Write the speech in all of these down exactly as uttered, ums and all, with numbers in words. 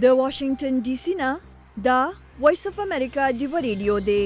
د واشنگټن ډي سي نه دا وایس اف امریکا ډیو ریډیو دی.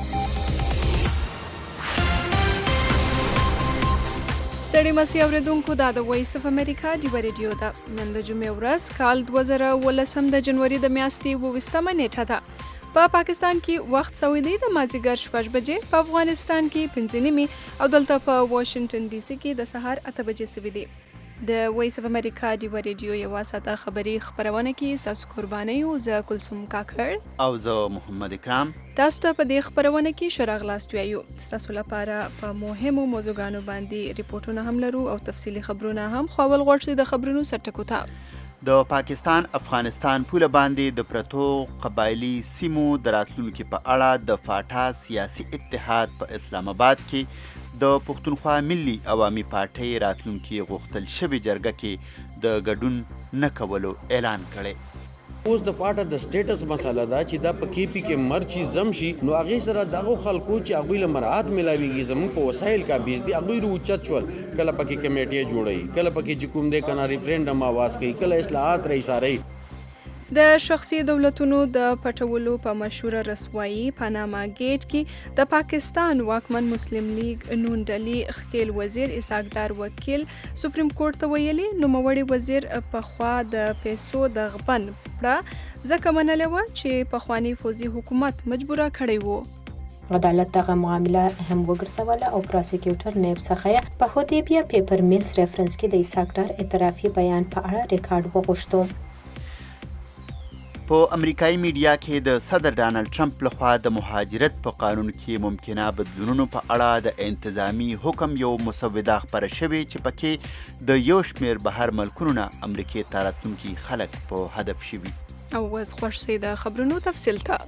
ستړي مسي اوریدونکو دا د وایس اف امریکا ډیو ریډیو ده. نن د جمعې ورځ کال دوه زره اوولسم د جنوري د میاشتې اوویشتمه نیټه ده. په پا پاکستان کې وخت سوی دی د مازدیګر شپږ بجې، په افغانستان کې پنځه نیمې او دلته په واشنگټن ډي سي کې د سهار اته بجې سوي دي. د وایس اف امریکا ډیو ریډیو یوه ساعته خبري خپرونه کې ستاسو قرباني او زه کلثوم کاکړ او زه محمد اکرام تاسو ته په دې خپرونه کې ښه راغلاست وایو. ستاسو لپاره په مهمو موضوعګانو باندې ریپورتونه هم لرو او تفصیلي خبرونه هم، خو اول غواړو د خبرونو سرټکو ته د پاکستان افغانستان پوله باندې د پرتو قبایلی سیمو د راتلونکي په اړه د فاټا سیاسي اتحاد په اسلام آباد کې د پښتونخوا ملي عوامي پارټۍ راتلونکي غوښتل شوې جرګه کې د ګډون نه کولو اعلان کړی. اوس د پارټه د سټیټس مسله ده چې دا په کې پی کې مرچی زم شي، نو هغه سره دغه خلکو چې هغه له مراد ملاويږي زموږ په وسایل کا بیز دي هغه روچت شول، کله پکې کمیټې جوړي، کله پکې چې کوم دې کنه ریفرندم आवाज کوي، کله اصلاحات رئیس ساري. د شخصي دولتونو د پټولو په مشهوره رسوایی پاناما گیټ کې د پاکستان واکمن مسلم لیگ نون ډلې خکیل وزیر اسحاق ډار وکیل سپریم کورټ ته ویلي نوموړي وزیر په خوا د پیسو د غبن پړه ځکه منلې وه چې پخوانی فوزي حکومت مجبوره کړی وو. عدالت دغه معامله هم وګرځوله او پروسیکیوټر نیب څخه په هودیبیا پیپر میلز ریفرنس کې د اسحاق ډار اعترافي بیان په اړه ریکارډ وغوښتو. په امریکایي میډیا کې د صدر ډانلډ ټرمپ لخوا د مهاجرت په قانون کې ممکنه بدلونونو په اړه د انتظامی حکم یو مسوده خپره شوې چې پکې د یو شمېر بهر ملکونو نه امریکې ته راتلونکي خلک په هدف شوي. او اوس خوښ شئ د خبرونو تفصیل ته.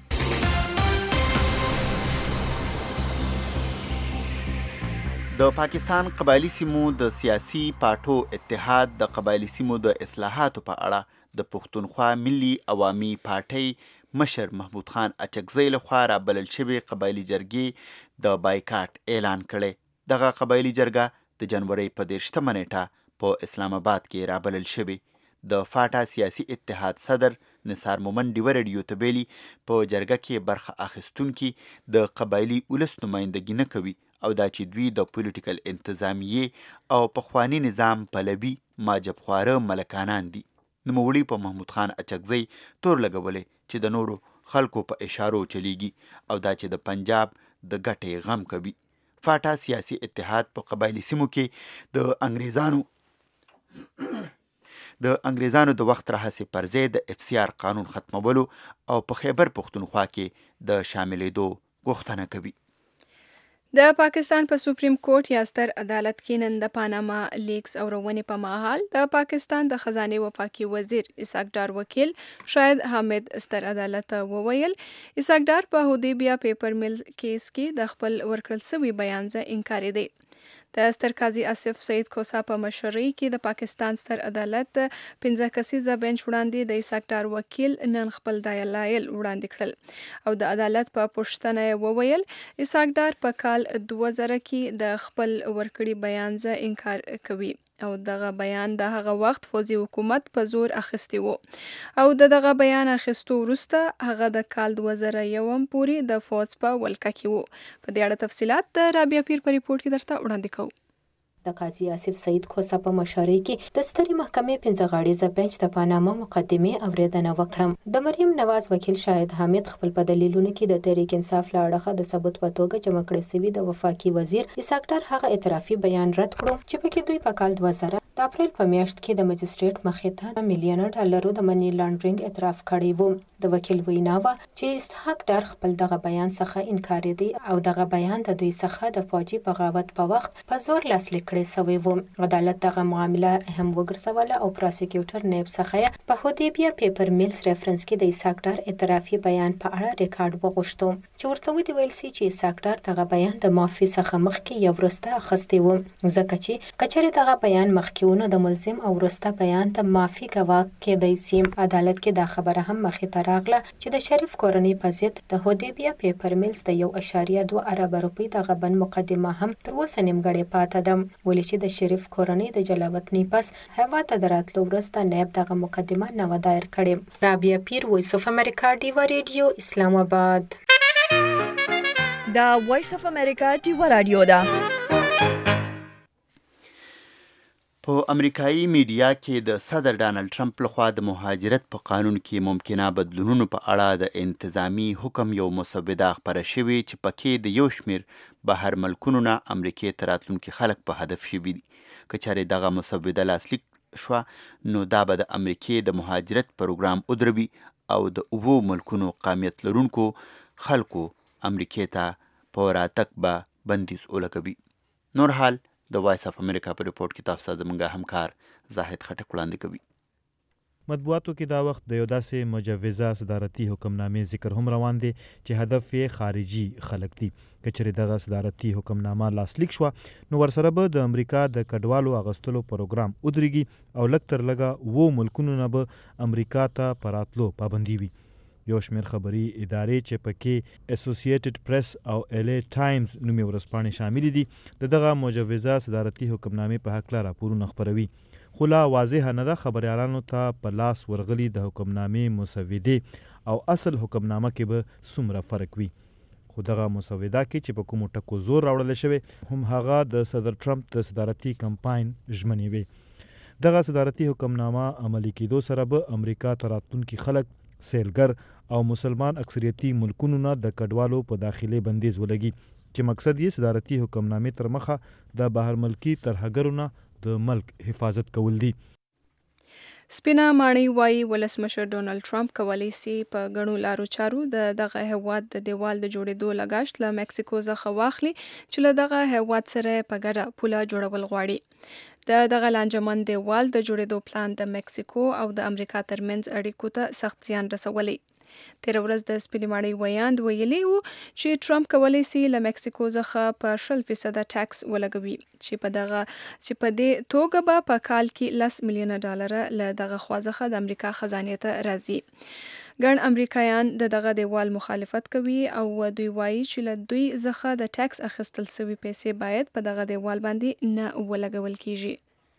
د پاکستان قبایلی سیمو د سیاسي پارټو اتحاد د قبایلی سیمو د اصلاحاتو په اړه د پښتونخوا ملي عوامي پارټۍ مشر محمود خان اچکزی لخوا رابلل شوې قبایلي جرګې د بایکاټ اعلان کړی. دغه قبایلي جرګه د جنوري په دېرشتمه نیټه په اسلام آباد کې رابلل شوې. د فاټا سیاسي اتحاد صدر نثار مومن ډیو ریډیو ته ویلي په جرګه کې برخه اخیستونکي د قبایلي ولس نمایندګي نه کوي او دا چې دوی د پولیټیکل انتظامیې او پخوانی نظام پلوي ماجبخواره ملکانان دي. نوموړي په محمود خان اچکزی تور لګولې چې د نورو خلکو په اشارو چلیږي او دا چې د پنجاب د ګټې غم کوي. فاټا سیاسي اتحاد په قبایلی سیمو کې د انګریزانو د انګریزانو د وخت راهیسې پر ضد د اف سی آر قانون ختمولو او په خیبر پښتونخوا کې د شاملېدو غوښتنه کوي. د پاکستان په سپریم کورټ یا ستر عدالت کې نن د پاناما لیکس اورونې په مهال د پاکستان د خزانه وفاقي وزیر اسحاق ډار وکیل شاهد حامد ستر عدالت وویل اسحاق ډار په هودیبیا پیپر میلز کیس کې د خپل ورکړل شوی بیان ځای انکاري دی. د ستر قاضي آصف سعید کوسا په مشرۍ کې د پاکستان ستر عدالت پنځه کسیزه بنچ وړاندې د اسحاق ډار وکیل نن خپل دلایل وړاندې کړل او د عدالت په پوښتنه وویل اسحاق ډار په کال دوه زره کې د خپل ورکړي بیان ځای انکار کوي او دغه بیان د هغه وخت فوزي حکومت په زور اخیستی وو او د دغه بیان اخیستو وروسته هغه د کال دوه زره یوم پورې د فوز په ولکه کې وو. په دې اړه تفصیلات د رابعه پیر په ریپورت کې درته وړاندې کوو. د قاضي آصف سعید کوسا په مشرۍ کې د سترې محکمې پنځه غاړیزه بنچ د پاناما مقدمې اوریدنه وکړه. د مریم نواز وکیل شاهد حامد خپل په دلیلونو کې د تحریک انصاف له اړخه د ثبوت په توګه جمع کړی شوی د وفاقي وزیر اسحاق ډار هغه اعترافي بیان رد کړو چې پکې دوی په کال دوه زره د اپریل په میاشت کې د مجسټریټ مخې ته د میلیونه ډالرو د منی لانډرینګ اعتراف کړی وو. د وکیل وینا وه چې اسحاق ډار خپل دغه بیان څخه انکار دی او دغه بیان د دوی څخه د فوجي بغاوت په وخت په زور لاسلیک کړی شوی وو. عدالت دغه معامله هم وګرځوله او پروسیکیوټر نیب څخه په هودیبیا پیپر میلز ریفرنس کې د اسحاق ډار اعترافي بیان په اړه ریکارډ وغوښتو چې ورته ودی ویل سي چې اسحاق ډار دغه بیان د معافي څخه مخکې یو ورسته اخیستی و ځکه چې کچره دغه بیان مخکې ګناهونو د ملزم او وروسته بیان ته معافي کوا کېدای سي. عدالت کې دا خبره هم مخې ته راغله چې د شریف کورنۍ په ضد د هودیبیا پیپر میلز د یو اشاریه دوه اربه روپۍ د غبن مقدمه هم تر اوسه نیمګړې پاتې ده، ولې چې د شریف کورنۍ د جلاوطنۍ پس هیواد ته د راتلو وروسته نیب دغه مقدمه نه وه دایر کړې. رابعه پیر، وایس اف امریکا، ډیوا ریډیو، اسلام آباد. دا وایس اف امریکا ډیوا رادیو ده. په امریکایي میډیا کې د صدر ډانلډ ټرمپ لخوا د مهاجرت په قانون کې ممکنه بدلونونو په اړه د انتظامی حکم یو مسوده خپره شوې چې پکې د یو شمیر بهر ملکونو نه امریکې ته راتلونکي خلک په هدف شوي دي. که چېرې دغه مسوده لاسلیک شوه نو دا به د امریکې د مهاجرت پروګرام ودروي او د اوو ملکونو قامیت لرونکو خلکو امریکې ته په راتګ به بندیز ولګوي. نور حال د وایس اف امریکا په ریپورت کې تاسو ته زموږ همکار زاهد خټک وړاندې کوي. مطبوعاتو کې دا وخت د یو داسې مجوزه صدارتي حکمنامې ذکر هم روان دی چې هدف یې خارجي خلک دي. که چېرې دغه صدارتي حکمنامه لاسلیک شوه نو ورسره به د امریکا د کډوالو اغوستلو پروګرام ودرېږي او لږ تر لږه اوو ملکونو نه به امریکا ته په راتلو پابندي وي. یو شمېر خبري ادارې چې پکې اسوسییټډ پریس او ایل ای ټایمز نومې ورځپاڼې شاملې دي د دغه مجوزه صدارتي حکمنامې په هکله راپورونه خپروي، خو لا واضحه نه ده خبریالانو ته په لاس ورغلي د حکمنامې مسودې او اصل حکمنامه کې به څومره فرق وي. خو دغه مسوده کې چې په کومو ټکو زور راوړل شوی هم هغه د صدر ټرمپ د صدارتي کمپاین ژمنې وي. دغه صدارتي حکمنامه عملي کېدو سره به امریکا ته راتلونکي خلک، سیلګر او مسلمان اکثریتي ملکونو نه د کډوالو په داخلي بندیز ولګي چې مقصد یې صدارتي حکمنامې تر مخه د بهر ملکي ترهګرو نه د ملک حفاظت کول دي. سپینا ماڼۍ وایي ولسمشر ډونالډ ټرمپ کولی سي په ګڼو لارو چارو د دغه هیواد د دیوال د جوړېدو لګښت له میکسیکو څخه واخلي چې له دغه هیواد سره په ګډه پوله جوړول غواړي. د دغه لانجمن دیوال د جوړېدو پلان د میکسیکو او د امریکا ترمنځ اړیکو ته سخت زیان رسولی. تیر ورځ د سپینې ماڼۍ ویاند ویلي وو چې ټرمپ کولی سي له میکسیکو څخه په شل فیصده ټیکس ولګوي چې په دغه چې په دې توګه به په کال کې لس میلیونه ډالره له دغه خوا څخه د امریکا خزانې ته راځي. ګڼ امریکایان د دغه دیوال مخالفت کوي او دوی وایي چې له دوی څخه د ټیکس اخیستل شوي پیسې باید په دغه دیوال باندې نه ولګول کیږي.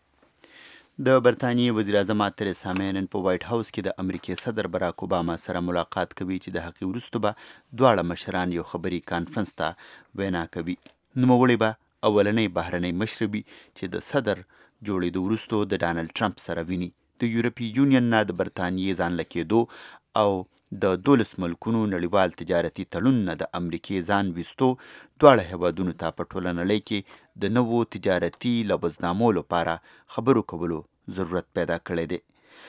د برطانیې وزیر اعظم تریسا مې نن په وایټ هاوس کې د امریکې صدر براک اوباما سره ملاقات کوي چې د هغې وروسته به دواړه مشران یو خبري کانفرنس ته وینا کوي. نوموړی به اولنی بهرنی مشر وي چې د صدر جوړېدو وروسته د ډانلډ ټرمپ سره ویني. د یورپي یونین نه د برطانیې ځان له کېدو او د دولس ملکونو نړیوال تجارتي تړون نه د امریکې ځان ویستو دواړه هیوادونو ته په ټوله نړۍ کې د نوو تجارتي لوظنامو لپاره خبرو کولو ضرورت پیدا کړی دی.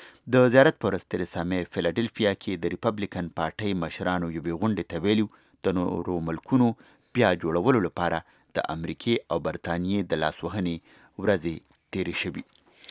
د زیارت په ورځ تریسا مې فیلاډلفیا کې د ریپبلیکن پارټۍ مشرانو یوې غونډې ته ویلي د نورو ملکونو بیا جوړولو لپاره د امریکې او برطانیې د لاسوهنې ورځې تیرې شوي.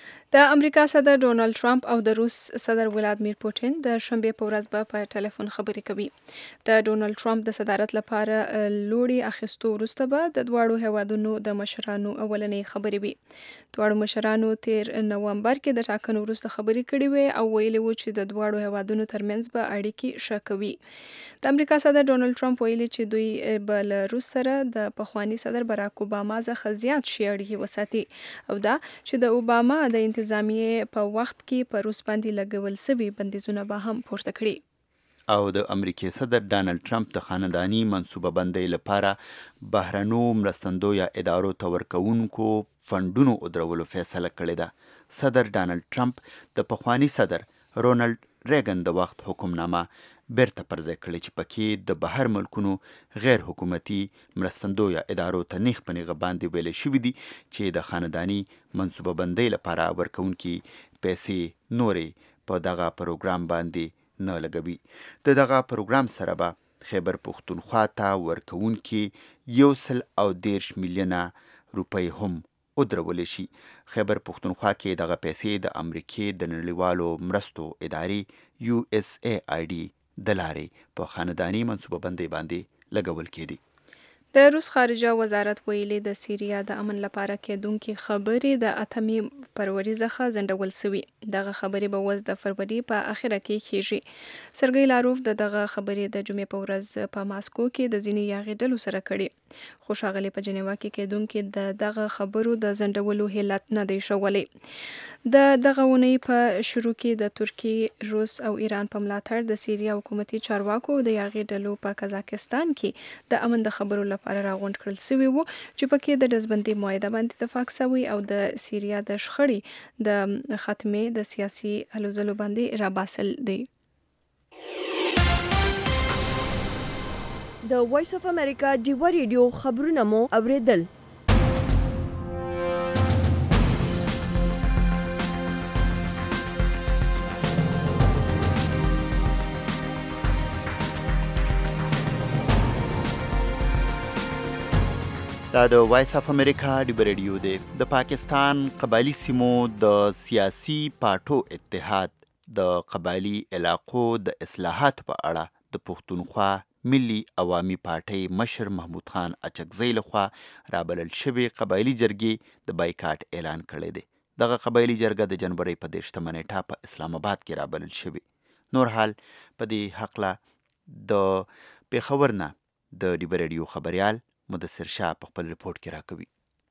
د امریکا صدر ډونالډ ټرمپ او د روس صدر ولادیمیر پوټین د شنبې په ورځ به په ټلیفون خبرې کوي. د ډونالډ ټرمپ د صدارت لپاره لوړې اخیستو وروسته به د دواړو هیوادونو د مشرانو اولنۍ خبرې وي. دواړو مشرانو تیر نومبر کې د ټاکنو وروسته خبرې کړې وې او ویلي وو چې د دواړو هیوادونو ترمنځ به اړیکې ښه کوي. د امریکا صدر ډونالډ ټرمپ ویلي چې دوی به له روس سره د پخواني صدر براک اوباما څخه زیات ښې اړیکې وساتي او دا چې د اوباما د انتظامیې په وخت کې په روس باندې لګول سوي بندیزونه به هم پورته کړي. او د امریکې صدر ډانلډ ټرمپ د خاندانی منصوبه بندۍ لپاره بهرنو مرستندویه ادارو ته ورکوونکو فنډونو ودرولو فیصله کړې ده. صدر ډانلډ ټرمپ د پخواني صدر رونالډ ریګن د وخت حکمنامه بیرته پرځای کړې چې پکې د بهر ملکونو غیر حکومتي مرستندویه ادارو ته نیغ په نیغه باندې ویلې شوي دي چې د خاندانی منصوبه بندۍ لپاره ورکوونکي پیسې نورې په دغه پروګرام باندې نه لګوي. د دغه پروګرام سره به خیبر پښتونخوا ته ورکوونکي یو سل او دیرش میلیونه روپۍ هم ودرول شي. خیبر پښتونخوا کې دغه پیسې د امریکې د نړیوالو مرستو ادارې یو اس ای آی ډي د لارې په خاندانی منصوبه بندۍ باندې لګول کېدي. د روس خارجه وزارت ویلي د سیریا د امن لپاره کېدونکې خبرې د اتمې فروری څخه ځنډول شوي. دغه خبرې به وز د فروری په اخره کې کیږي. سرګی لاروف د دغه خبرې د جمعې په ورځ په ماسکو کې د ځینې یاغي ډلو سره کړي. خو ښاغلي په جنیوا کې کېدونکې د دغه خبرو د ځنډولو هیلت نه دی شولی. د دغه ونې په شروع کې د ترکیې، روس او ایران په ملاتړ د سیریا حکومتي چارواکو د یاغي ډلو په قزاقستان کې د امن د خبرو لپاره راغونډ کړل شوي وو چې پکې د ډزبندۍ معاهده باندې اتفاق شوی او د سیریا د شخړې د ختمې د سیاسي هلو ځلو باندې راباسل دی. د وایس اف امریکا ډیوا ریډیو خبرونه مو اوریدل. دا د وایس اف امریکا ډیوا ریډیو دی. د پاکستان قبایلی سیمو د سیاسي پارټو اتحاد د قبایلی علاقو د اصلاحات په اړه د پښتونخوا ملي عوامي پارټۍ مشر محمود خان اچکزی لخوا رابلل شوی قبایلی جرګې د بایکاټ اعلان کړی دی. دغه قبایلی جرګه د جنوري په دېرشمه نیټه په اسلام آباد کې رابلل شوی. نور حال په دې هکله د پیښور نه د ډیوا ریډیو خبریال مدثر شاه په خپل رپورت کې راکوي.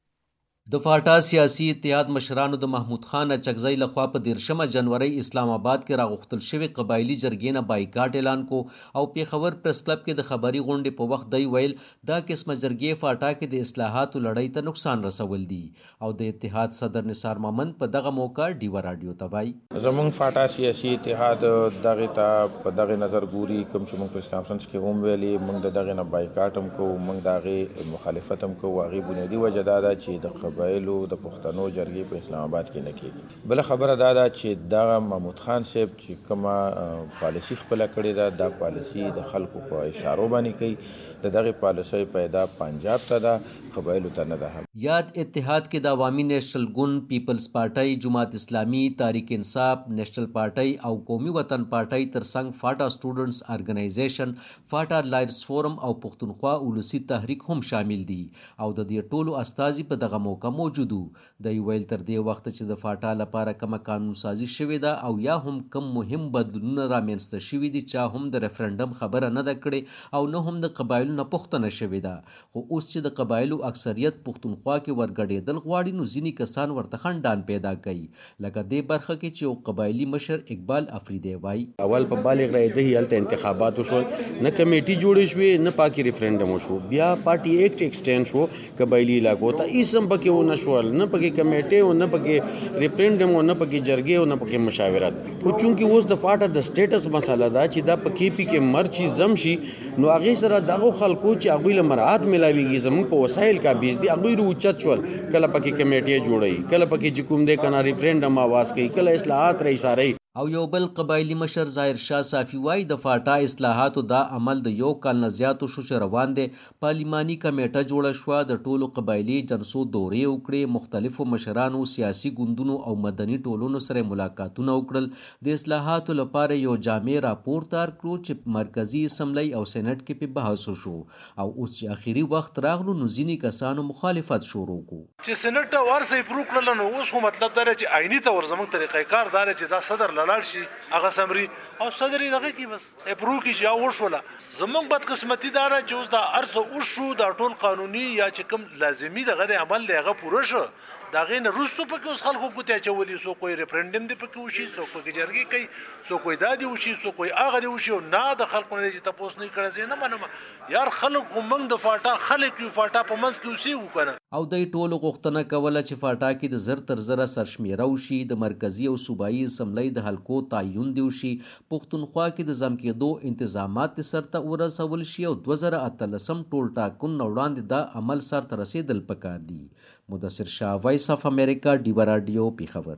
د فاټا سیاسي اتحاد مشرانو د محمود خان اچکزی لخوا په دیرشمه جنوري اسلام آباد کې راغوښتل شوی قبایلی جرګې نه بایکاټ اعلان کو او پیښور پریس کلب کې د خبري غونډې په وخت دی ویل دا قسمه جرګې فاټا کې د اصلاحاتو لړۍ ته نقصان رسول دي او د اتحاد صدر نثار مامن په دغه موقع ډیوا رادیو ته وایي زمونږ فاټا سیاسي اتحاد دغه ته په دغه نظر ګوري کوم چې موږ پریس کانفرنس کې هم ویلي موږ د دغه نه بایکاټ هم کوو موږ دغه مخالفت هم کوو. هغې بنیادي وجه دا ده چې د قبایلو د پښتنو جرګې په اسلام آباد کې نه کېږي. بله خبره دا ده چې دغه محمود خان صاحب چې کومه پالیسي خپله کړې ده دا پالیسي د خلکو په اشارو باندې کوي. د دغې پالیسۍ پیدا پنجاب ته ده قبایلو ته نه ده. یاد اتحاد کې د عوامي نیشنل ګوند، پیپلز پارټۍ، جماعت اسلامي، تحریک انصاف، نیشنل پارټۍ او قومي وطن پارټۍ ترڅنګ فاټا سټوډنټس ارګنایزیشن، فاټا لایرز فورم او پښتونخوا ولسی تحریک هم شامل دي او د دې ټولو استازي په دغه موقع موجود دو. د ویل تر دې وخت چې د فاټا لپاره کومه قانون سازي شوې ده او یا هم کم مهم بدلونونه رامنځته شوي دي چا هم د ریفرنډم خبره نه ده کړې او نه هم د قبایلو نه پوښتنه شوې ده. خو اوس چې د قبایلو اکثریت پښتونخوا کې ورګډېدل غواړي نو ځینې کسان ورته خنډان پیدا کوي لکه دې برخه کې چې یو قبایلي مشر اقبال افریدی وایي اول په بالغ رایده هلته انتخابات وشول نه کمیټي جوړې شوې نه پاکي ریفرنډم وشو بیا پارټي ایکټ ایکسټینډ شو قبایلي علاقو ته ایسم پکې ونه شول نه پکې کمیټې او نه پکې ریفرنډم او نه پکې جرګې او نه پکې مشاورت. خو چونکې اوس د فاټا د سټیټس مسله ده چې دا په کې پی کې مرچی زم شي نو هغې سره دغه خلکو چې هغوی له مراعات میلاویږي زموږ په وسایل کابیز دي هغوی راوچت شول کله پکې کمیټې جوړوي کله پکې چې کوم دی که نه ریفرنډم آواز کوي کله اصلاحات رایساروي. او یو بل قبایلی مشر ظاهر شاه صافي وایي د فاټا اصلاحاتو دا عمل د یو کال نه زیاتو شو چې روان دی. پارلیماني کمیټه جوړه شوه د ټولو قبایلي جلسو دورې وکړې مختلفو مشرانو سیاسي ګوندونو او مدني ټولنو سره ملاقاتونه وکړل. د اصلاحاتو لپاره یو جامع راپور تیار کړو چې مرکزی اسمبلی او سېنات کې په بحث وشو او اوس چې اخیری وخت راغلو نو ځینې کسانو مخالفت شروع کړو چې سېنات ته ورسې پرو کړل نو اوس خو مطلب دا چې آئینی ته ورزمون طریقې کار دار چې دا صدر لاړ شي هغه سمري او صدري دغه کې بس اپرو کې یا وشوله. زمونږ بد قسمتي دا ده چې اوس دا ارزه وشو دا ټول قانوني یا چې کوم لازمي دغه عمل دی هغه پوره شو دا غین روستو پکې اوس خلکو کوته چولې سو کوئی ریفرنډم دی پکې وشي سو پکې جرګې کوي سو کوئی دادی وشي سو کوئی هغه دی وشي نه د خلکو نه چې تاسو نه کړی نه منم یار خلکو موږ د فاټا خلک یو فاټا په منځ کې اوسې وکنه. او د ټولو غوښتنه کوله چې فاټا کې د زر تر زره سرشمیره وشي د مرکزی او صوبایي اسمبلی د حلقو تعین دی وشي پښتونخوا کې د ځم کېدو انتظامات سرته ورسول شي او دوه زره اتلسم ټول ټاکون وړاندې دا عمل سرته رسیدل پکار دي. مدثر شاه، وایس اف امریکا، ډیوا رادیو، پیښور.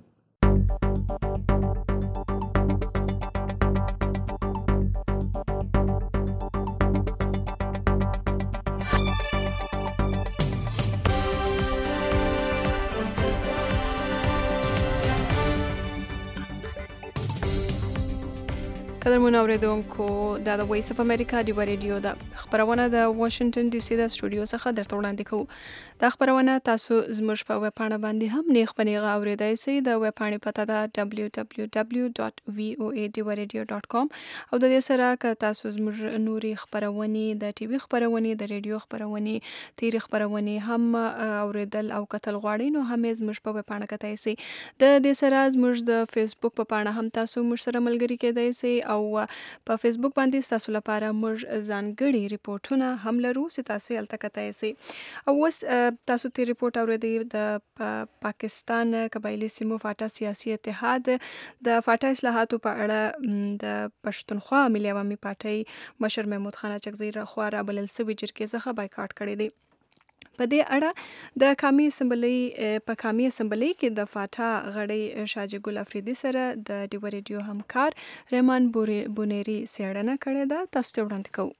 قدرمن اوریدونکو دا د وایس اف امریکا دی ریډیو دا خبرونه د واشنگټن ډي سي د سټوډیو څخه درته وړاندې کوو. دا خبرونه تاسو زموږ په ویب پاڼه باندې هم نیغ پنیغه اوریدای شئ. د ویب پاڼې پته ده دبلیو دبلیو دبلیو ډاټ وی او ای ډي ریډیو ډاټ کام او د دې سره که تاسو زموږ نوري خبرونه د ټي وي خبرونه د ریډیو خبرونه تیری خبرونه هم اوریدل او کتل غواړئ نو هم زموږ په ویب پاڼه کتای شئ. د دې سره زموږ د فیسبوک په پاڼه هم تاسو موږ سره ملګري کېدای شئ او په فیسبوک باندې تاسو لپاره موږ ځانګړي ریپورتونه هم لرو چې تاسو یې الته کتای شئ. او اوس تاسو ته ریپورت اوریدئ د پاکستان قبایلي سیمو فاټا سیاسي اتحاد د فاټا اصلاحاتو په اړه د پښتونخوا ملي عوامي پارټۍ مشر محمود خان اچکزي لخوا رابلل سوي جرګې څخه بایکاټ کړی دی. په دې اړه د قومي اسمبلی په قومي اسمبلی کې د فاټا غړی شاجي ګل افریدي سره د ډیو ریډیو همکار رحمان بونيري سیړنه کړې ده. تاسو ته وړاندې کوو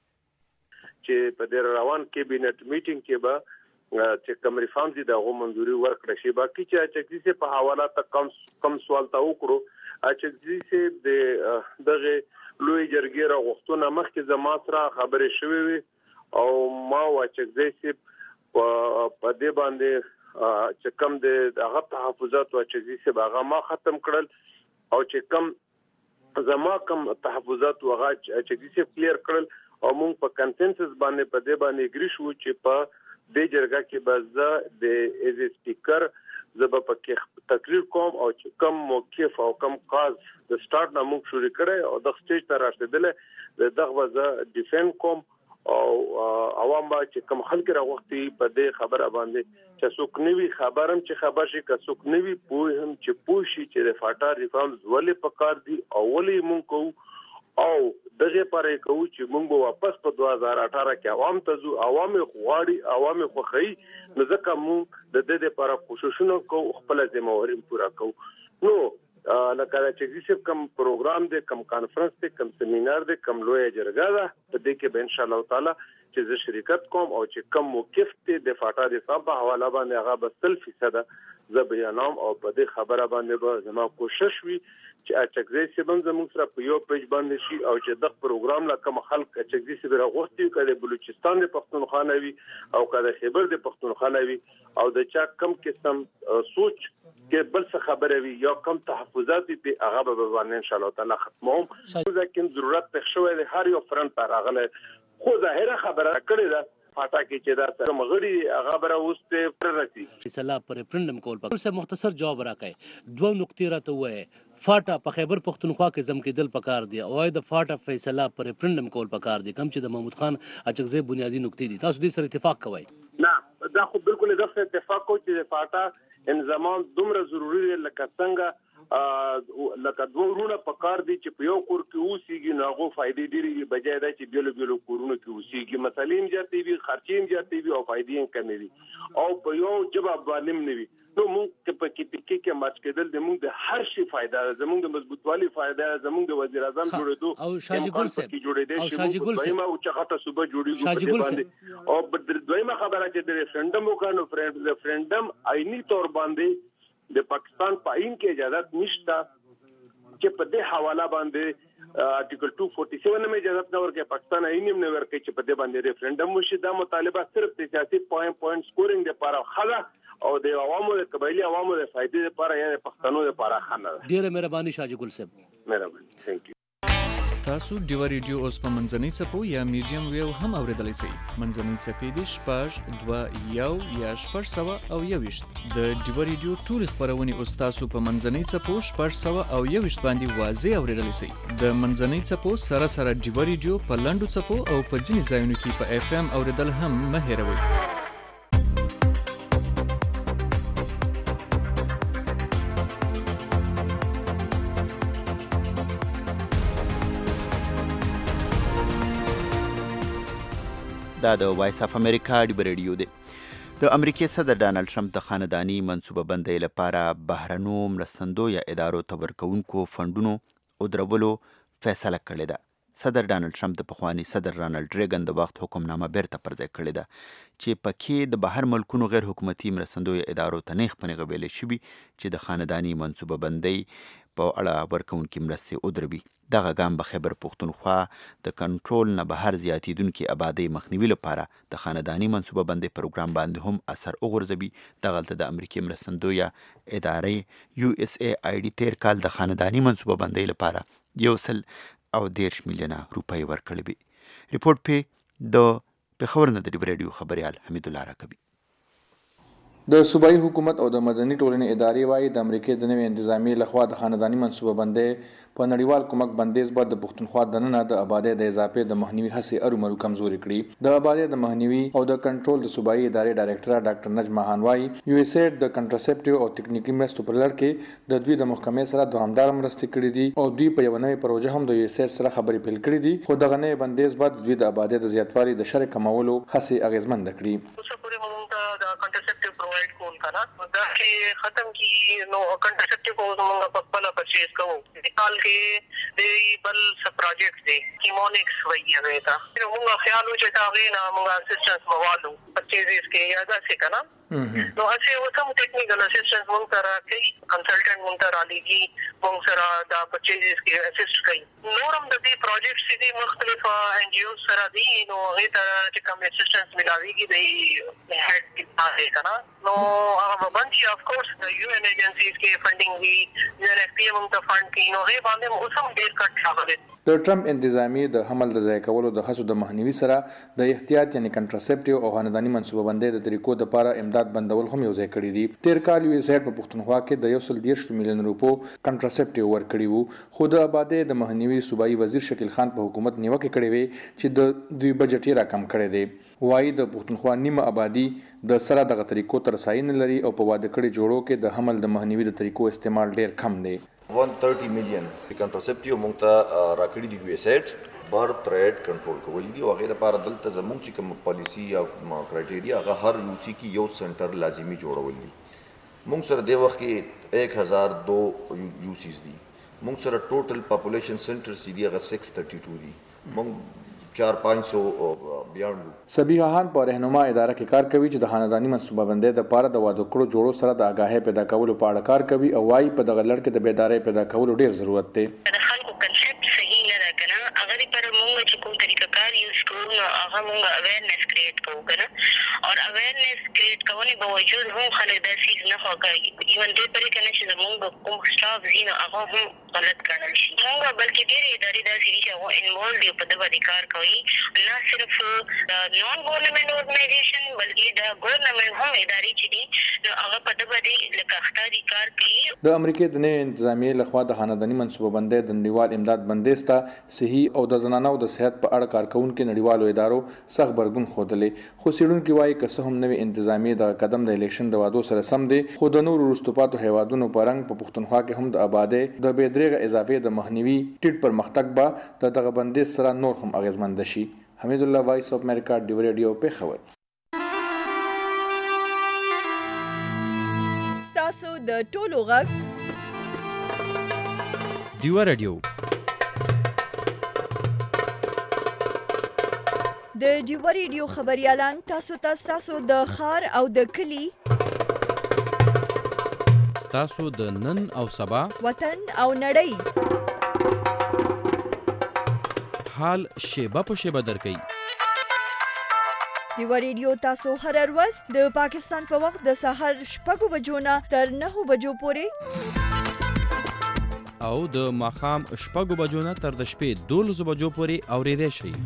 چې په دې روان کابینټ میټینګ کې به چې کوم ریفارمز دي دغه منځوري ورکړي شي. باقي چې اچکزي سي په حواله ته کم کم سوال تا وکړو. اچکزي سي د دغه لوی جرګې راغښتونه مخکې زما سره خبرې شوې وي او ما واچکزي سي په دې باندې چې کم د هغه تحفظات او چې چې هغه ما ختم کړل او چې کم زما کم تحفظات او هغه چې چې کلیر کړل او موږ په کنسنسس باندې په دې باندې اګری شو چې په دې جرګه کې بس د ایز سپیکر زب په کې تقریر کوم او چې کم موقف او کم کاز د سٹارټ نه موږ شروع کړی او د سټیج ته راشدل دغه وځه ډیفند کوم او عوام با چې کوم خلک راغوختي په دې خبره باندې چې څوک نوی خبرم چې خبر شي که څوک نوی پوه هم چې پوه شي چې د فاټا ریفارمز ولې پکار دي او ولې مونږ کوو او دغه پرې کوو چې مونږ واپس په دوه هزار اټھارہ کې عوام ته ځو عوام غواړي عوام خوخی نو ځکه مونږ د دې لپاره کوششونه کوو خپل ذمہواری پورا کوو. نو لکه چې چې کوم پروګرام دی کوم کانفرنس دی کوم سیمینار دی کوم لوی جرګه ده په دې کې به ان شاء الله تعالی چې زه شرکت کوم او چې کوم موقف دی د فاټا د صاحب په حواله باندې هغه به سل فیصد زه بیانوم او په دې خبره باندې به زما کوشش وي چې اچکزي سي بم زموږ سره په یو پیج باندې شي او چې د پروګرام لا کوم خلک اچکزي سي راغوستي کړي بلوچستان د پښتونخوا وي او کله خیبر د پښتونخوا وي او د چا کم قسم سوچ کې بل څه خبره وي یا کم تحفظات دي هغه به باندې ان شاء الله تعالی ختموم. ځکه ضرورت ته شوی د هر یو فرنٹ پر راغله خو ظاهره خبره کړې ده فاټا کې چې دا څنګه مغړي هغه بره اوسته پررتي فیصله پر پرندم کول پکې سه مختصر جواب راکړي. دوه نقطې راته وایي فاټا په خیبر پښتونخوا کې زم کې دل پکار دی او د فاټا فیصله پر پرندم کول پکار دی کم چې د محمود خان اچکزي بنیادی نقطې دي. تاسو دې سره اتفاق کوئ؟ نه دا خو بالکل د اتفاق کوي چې فاټا ان زمان دومره ضروری دی لکه څنګه لکه دوه ورونه پکار دي چې په یو کور کې اوسېږي نو هغه فائدې ډېرې بجای دا چې بیلو بیلو کورونه کې اوسېږي مسالې جاتې وي خرچې جاتې وي او فائدې کمې وي او په یو جواب باندې نه وي نو موږ په کې پکې کې ماچ کېدل د موږ د هر شي فائدہ زموږ د مضبوطوالي فائدہ زموږ د وزیر اعظم جوړېدو او شاجي ګل صاحب جوړېدل او شاجي ګل صاحب او چغته صوبه جوړېږي باندې او د دویمه خبره چې د ریفرندم وکړو د ریفرندم آئینی تور باندې د پاکستان په آئین کې اجازه نشته چې په دې حواله باندې آرټیکل دو سو سینتالیس میں اجازه نه ورکړي پاکستان آئین هم نه ورکړي چې په دې باندې ریفرندم وشي. دا مطالبه صرف د سیاسي پوینټ پوینټ سکورینګ لپاره خلا او د عوامو د قبایلی عوامو د فائدې لپاره یا د پښتنو لپاره خنه. ډیره مهرباني شاجي ګل صاحب. مهرباني. ثانک یو. تاسو ډیو ریډیو اوس په منځنۍ څپو یا میډیم ویو هم اوریدلی شئ. منځنۍ څپې دي شپږ دوه یو یا شپږ سوه او یوویشت. د ډیو ریډیو ټولې خپرونې اوس تاسو په منځنۍ څپو شپږ سوه او یوویشت باندې واضح اوریدلی شئ. د منځنۍ څپو سره سره ډیو ریډیو په لنډو څپو او په ځینې ځایونو کې په اف ام اوریدل هم مه هیروئ. دا د وایس اف امریکا ډیو ریډیو دی. د امریکای صدر ډانلډ ټرمپ د خاندانی منصوبه بندۍ لپاره بهرنو مرستندویه ادارو ته ورکوونکو فنډونو او درولو فیصله کړې ده. صدر ډانلډ ټرمپ د پخواني صدر رانالډ ریګن د وخت حکمنامه بیرته پرځای کړې ده چې پکې د بهر ملکونو غیر حکومتي مرستندویه ادارو ته نیغ په نیغه ویلې شوي چې د خاندانی منصوبه بندۍ په اړه ورکوونکې مرستې ودروي. دغه ګام به خیبر پښتونخوا د کنټرول نه بهر زیاتېدونکې آبادۍ مخنیوي لپاره د خانداني منصوبه بندۍ پروګرام باندې هم اثر وغورځوي. دغلته د امریکې مرستندویه ادارې یو اس ای آی ډي تیر کال د خانداني منصوبه بندۍ لپاره یو سل او دیرش میلیونه روپۍ ورکړې وې. ریپورټ پې د پېښور نه د ډیو ریډیو خبریال حمید الله راکوي. د صوبایي حکومت او د مدني ټولنې ادارې وايي د امریکې د نوې انتظامیې لخوا د خانداني منصوبه بندۍ په نړیوال کومک بندیز به د پښتونخوا دننه د آبادۍ د اضافې د مخنیوي هڅې ارومرو کمزوري کړي. د آبادۍ د مخنیوي او د کنټرول د صوبایي ادارې ډایرکټره ډاکټر نجمه خان وايي یو اس ایډ د کنټراسپټیو او تکنیکي مرستو په لړ کې د دوی د محکمې سره دوامدار مرستې کړې دي او دوی په یوه نوې پروژه هم د یو اس ایډ سره خبرې پیل کړې دي، خو دغه نوې بندیز به د دوی د آبادۍ د زیاتوالي د شر کمولو هڅې اغېزمنده کړي. پرووایډ کول کنه دا چې ختم کی نو کنټرسپټیو کو موږ په خپل پرچیز کوو. مثال کې د بل س پروجیکټ دی کیمونکس وایي هغه ته موږ خیال و چې دا غوښنه موږ اسسټنس موالو پرچیزز کې یاد شي کنه نو هڅه وکم ټیکنیکل اسسټنس موږ سره کوي، کنسلټنټ موږ سره لګي، موږ سره دا پرچیزز کې اسسټ کوي. نورم د دې پروجیکټس دي مختلف ان جی او سره دي نو هغه ته چې کوم اسسټنس ملاويږي د هډ کې دی کنه نو هغه باندې اف کورس د یو ان ایجنسیز کې فندینګ وی یو ان اف پی موږ ته فند کوي نو هغه باندې اوسم ډیر کټ راغلی. د ټرمپ انتظامیې د حمل د ځای کولو د هڅو د مخنیوي سره د احتیاط یعنی کنټراسپټیو او خانداني منصوبه بندۍ د طریقو لپاره امداد بندول هم یو ځای کړي دي. تیر کال یو اس ایډ په پښتونخوا کې د یو سل دیرش میلیون روپو کنټراسپټیو ورکړي وو، خو د آبادۍ د مخنیوي صوبایي وزیر شکیل خان په حکومت نیوکه کړې وې چې د دوی بجټ یې راکم کړی دی. وایي د پښتونخوا نیمه آبادي د سره دغه طریقو تر رسایي نه لري او په واده کړي جوړو کې د حمل د مخنیوي د طریقو استعمال ډیر کم دی. one hundred thirty million کنټراسپټیو موږ ته راکړي دي یو اس ایډ برث ریټ کنټرول کول دي او هغه لپاره دلته زموږ چې کوم پالیسی او کرایټیریا هغه هر یو سی کې یو سنټر لازمي جوړول دي. موږ سره د وخت کې ایک هزار دو یو سیز دي. موږ سره ټوټل پاپولیشن سنټرز دي هغه سکس تھرٹی ټو دي. موږ چار پانچ سو بیان. سبیحه خان په رهنما اداره کې کار کوي چې د خانداني منصوبه بندۍ د لپاره د واده کړو جوړو سره د آگاهۍ پیدا کولو په اړه کار کوي او وايي په دغه لړ کې د بیدارۍ پیدا کولو ډیر ضرورت دی. د خلکو کنسپټ صحیح نه ده کنه هغه پر موږ چې کوم طریقه کار یوز کوو نو هغه موږ اویرنس کریټ کوو کنه او اویرنس کریټ کولو باوجود هم خلک دا سیز نه خوښوي. ایون دې پرې کنه چې موږ کوم سټاف زینو هغه هم غلط کړل شي. موږ بلکې ډېر ادارې داسې دي چې هغه انوالو دي په دغه باندې کار کوي، نه صرف د نان ګورنمنت اورګنایزیشن بلکې د ګورنمنت هم ادارې چې دي نو هغه په دغه باندې لکه اختیاري کار کوي. د امریکې د نوې انتظامیې لخوا د خانداني منصوبه بندۍ د نړیوال امداد بندیز ته صحي او د زنانو د صحت په اړه کارکونکو نړیوالو ادارو سخت غبرګون ښودلی، خو څېړونکي وایي که څه هم نوې انتظامیې د قدم د الیکشن د وعدو سره سم دی، خو د نورو وروسته پاتو هیوادونو په رنګ په پښتونخوا کې هم د آبادۍ د بې درېغه اضافې د مخنیوي ټیټ پرمختګ به د دغه بندیز سره نور هم اغېزمنده شي. حمید الله وایس اف امریکا ډیو ریډیو پېښور. ستاسو د ټولو غږ ډیو ریډیو د ډیو ریډیو خبريالان تاسو ته تاسو د خار او د کلی تاسو د نن او سبا وطن او نړۍ حال شیبه په شیبه درکې. ډیو ریډیو تاسو هر ورځ د پاکستان په وخت د سحر شپږو بجو نه تر نهو بجو پورې او د ماښام شپږو بجو نه تر د شپې دولسو بجو پورې اورېدای شئ.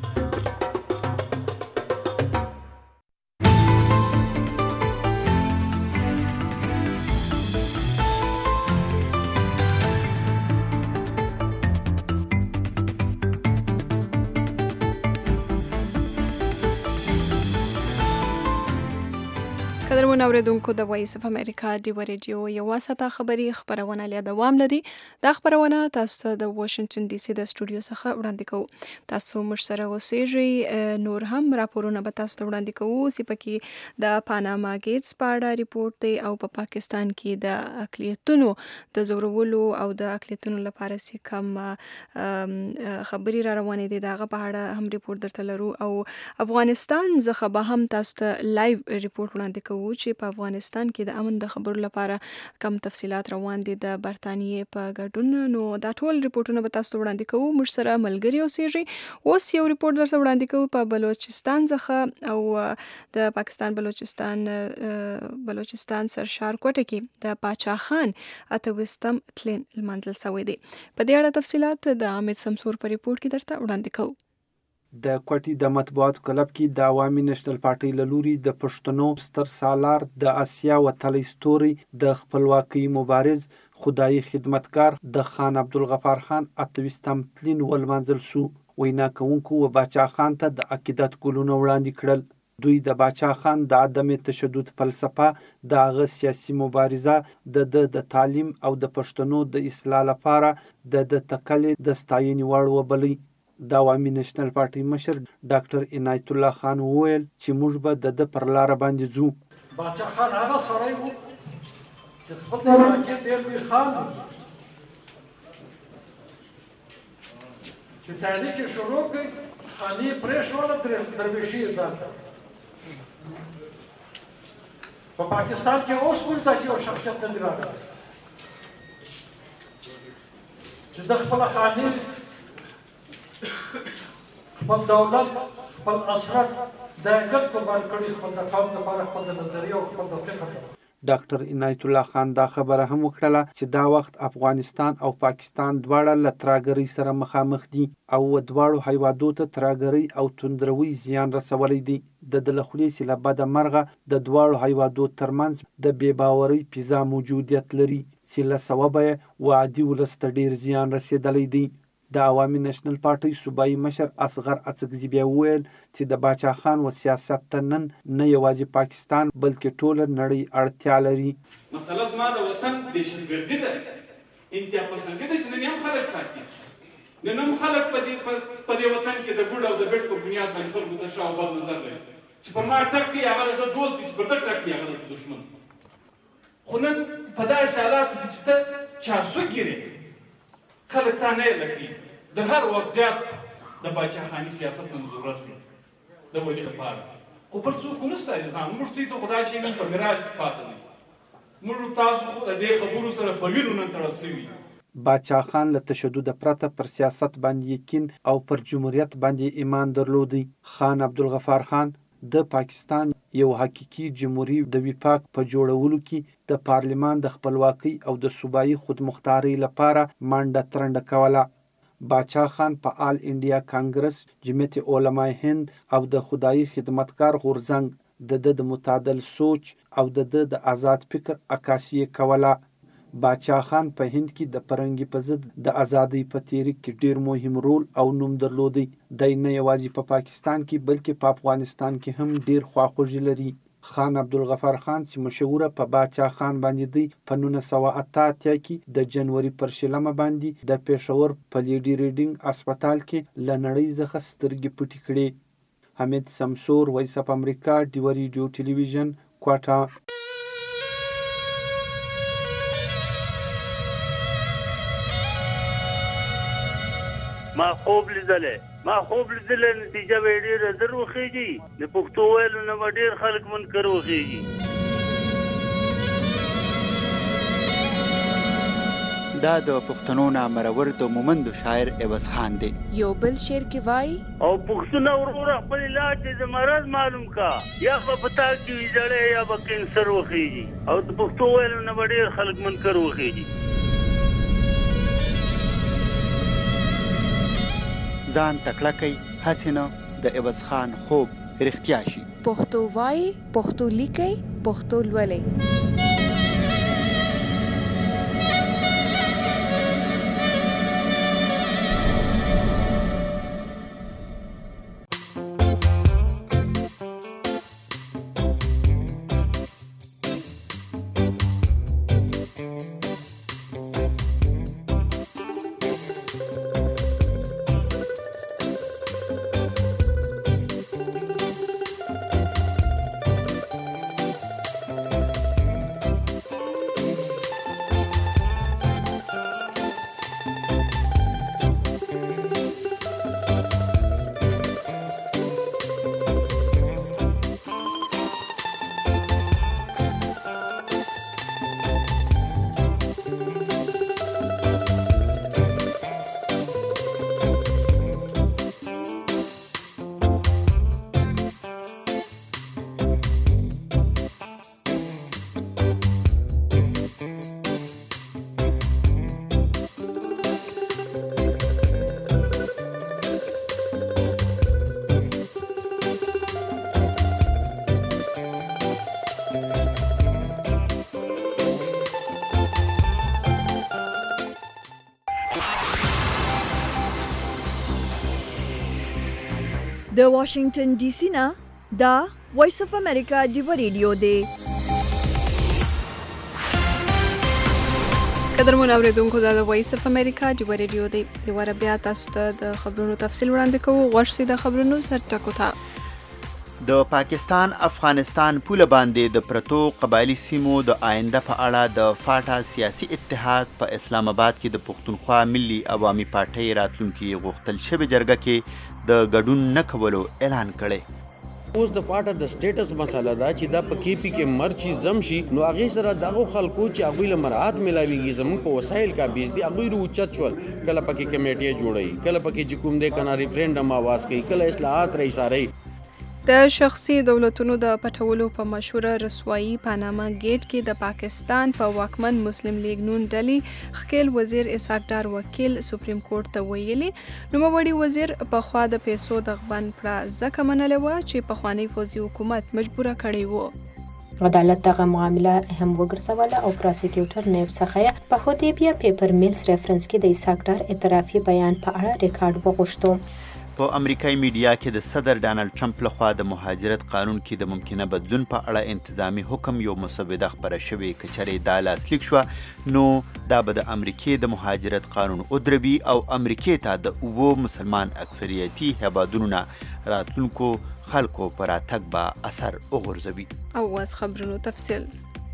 قدرمن اوریدونکو د وایس اف امریکا ډیو ریډیو یو ساته خبری خبرونه له دوام لري. دا خبرونه تاسو ته د واشنگټن ډي سي د سټوډیو څخه وړاندې کوو. تاسو موږ سره اوسئ. نور هم راپورونه به تاسو ته وړاندې کوو چې پکې د پاناما ګیټس په اړه ریپورت دی او په پا پاکستان کې د اقلیتونو د زورولو او د اقلیتونو لپاره سي کم خبري را روانې دي دغه په اړه هم ریپورت درته لرو او افغانستان څخه به هم تاسو ته لایو ریپورت وړاندې کوو کوو چې په افغانستان کې د امن د خبرو لپاره کم تفصيلات روان دي د برتانیې په ګډون. نو دا ټول ریپورتونه به تاسو وړاندې کوو. موږ سره ملګری اوسېږي. اوس یو ریپورت درته وړاندې کوو په بلوچستان څخه او د پاکستان بلوچستان بلوچستان سرشار کوټه کې د باچا خان اتوستم تلین المنزل سوی دی. په دې اړه تفصيلات د حامد سمسور په ریپورت کې درته وړاندې کوو. د کوټي د مطبوعاتو کلب کې د عوامي نېشنل پارټۍ له لوري د پښتنو ستر سالار د اسیا وتلی ستوري د خپلواکۍ مبارز خدای خدمتګار د خان عبدالغفار خان اتوستم تلین ولمنځل سو. وینا کوونکو و باچا خان ته د عقیدت ګلونه وړاندې کړل. دوی د باچا خان د عدم تشدد فلسفه د هغه سیاسي مبارزه د د د تعلیم او د پښتنو د اصلاح لپاره د د تکلې د ستاینې وړ وبلی. د عوامي نېشنل پارټۍ مشر ډاکټر عنایت الله خان وویل چې موږ به د د پر لار باندې ځو. باچا خان هغه سړی و چې خپل د علاقې ډېر لوی خان و چې تحریک یې شروع کړ خاني یې پرېښوله درویشي یې ځان په پاکستان کې اوس موږ داسې یو شخصیت نه دی راغلی چې د خپله خاني خپل دولت خپل اسرت د ګډ قربان کړي خپل د قوم لپاره خپل د نظریه او خپل د فکر. ډاکټر عنایت الله خان دا خبره هم وکړه چې دا وخت افغانستان او پاکستان دواړه له ترهګرۍ سره مخامخ دي او دواړو هیوادو ته ترهګرۍ او توندروي زیان رسولی دی. د د له خولې چې له بده مرغه د دواړو هیوادو ترمنځ د بې باورۍ فضا موجودیت لري چې له سببه یې وعدي ولس ته ډېر زیان رسېدلی دی. د عوامي نېشنل پارټۍ صوبایي مشر اصغر اڅکزي بیا وویل چې د باچا خان و سیاست ته نن نه یوازې پاکستان بلکې ټوله نړۍ اړتیا لري. مسله زما د وطن دهشتګردي ده، انتها پسندي ده چې نن هم خلک ساتي. نن هم خلک په دې وطن کې د ګوډ او د بېټ په بنیاد باندې خلکو ته ښه او بد نظر لري چې پر ما ټک کوي هغه د دوست دی، چې پر ده ټک کوي هغه د دښمن. خو نن په داسې حالاتو کې چې ته چارسو ګیرې خلک تا نه لکي در هر وخت زیات د باچا خاني سیاست ته ضرورت دی د ولي لپاره. خو بل څوک نشته عزیزان، موږ دوی ته خدای شي په میراث کې پاتې دی. موږ تاسو خو د دې خبرو سره په وینو نن تړل سوي. باچا خان له تشدد پرته پر سیاست باندې یقین او پر جمهوریت باندې ایمان درلودی. خان عبدالغفار خان د پاکستان یو حقیقي جمهوریت د وفاق په جوړولو کې د پارلمان د خپلواکۍ او د صوبایي خودمختارۍ لپاره منډه ترنډه کوله. باچا خان په آل انډیا کانګرس، جمعیت علماء هند او د خدای خدمتګار غورځنګ د د متعادل سوچ او د د آزاد فکر عکاسي کوله. باچا خان په هند کې د فرنګي په ضد د ازادۍ په تحریک کې ډیر مهم رول او نوم درلودی. دی نه یوازې په پاکستان کې بلکې په افغانستان کې هم ډیر خواخوږي لري. خان عبدالغفار خان چې مشهوره په باچا خان باندې دی په نولس سوه اته اتیا کې د جنوري پر شلمه باندې د پېښور په لیډي ریډینګ هسپتال کې له نړۍ څخه سترګې پټې کړې. حمید سمسور، وایس اف امریکا، ډیوه ریډیو ټلویزیون، کوټه. ما خوب لیدلې ما خوب لیدلې نتیجه به ډېره زر وخېږي. د پښتو ویلو نه به ډېر خلک منکر وخېږي. دا د پښتنو نامرور د مومندو شاعر عوض خان دی. یو بل شعر کې وایي او پښتون وروره خپل علاج د مرض معلوم کا، یا به پتا کې ویجړې یا به کینسر وخېږي. او د پښتو ویلو نه به ډېر خلک منکر وخېږي. ځان تکړه کوي هسې نه د عوض خان خوب رښتیا شي. پښتو وایي، پښتو لیکئ، پښتو لولئ. د واشنگټن ډي سي نه دا وایس اف امریکا ډیو ریډیو دی. قدرمن اوریدونکو دا د وایس اف امریکا ډیو ریډیو دی. د واره بیا تاسو ته د خبرونو تفصیل وړاندې کوو. غوښ سي د خبرونو سرټکو ته. د پاکستان افغانستان پوله باندې د پرتو قبایلی سیمو د آینده په اړه د فاټا سیاسي اتحاد په اسلام آباد کې د پښتونخوا ملي عوامي پارټۍ راتلونکي غوښتل شوې جرګه کې د ګډون نه کولو اعلان کړی. اوس د فاټا د سټیټس مسله ده چې دا په کې پی کې مرچی زم شي نو هغې سره دغه خلکو چې هغوی له مراعات میلاویږي زموږ په وسایل کابیز دي هغوی روچت شول. کله پکې کمیټې جوړوي، کله پکې چې کوم دی که نه ریفرینډم آواز کوي، کله اصلاحات رئیساروي. د شخصي دولتونو د پټولو په مشهوره رسوایی پاناما گیټ کې د پاکستان په واکمن مسلم لیگ نون ډلې خکیل وزیر اسحاق ډار وکیل سپریم کورټ ته ویلي نوموړي وزیر په خوا د پیسو د غبن پړه ځکه منلې وه چې پخوانی فوزي حکومت مجبوره کړی و. عدالت دغه معامله هم وګرځوله او پراسیکیوټر نیب څخه په هودیبیا پیپر میلز ریفرنس کې د اسحاق ډار اعترافي بیان په اړه ریکارډ وغوښتو. په امریکایي میډیا کې د صدر ډانلډ ټرمپ لخوا د مهاجرت قانون کې د ممکنه بدلون په اړه انتظامی حکم یو مسوده خپره شوې. که چېرې دا لاسلیک شوه نو دا به د امریکې د مهاجرت قانون ودروي او امریکې ته د اوو مسلمان اکثریتي هیوادونو نه راتلونکو خلکو په راتګ به اثر وغورځوي. او اوس خبرونو تفصیل.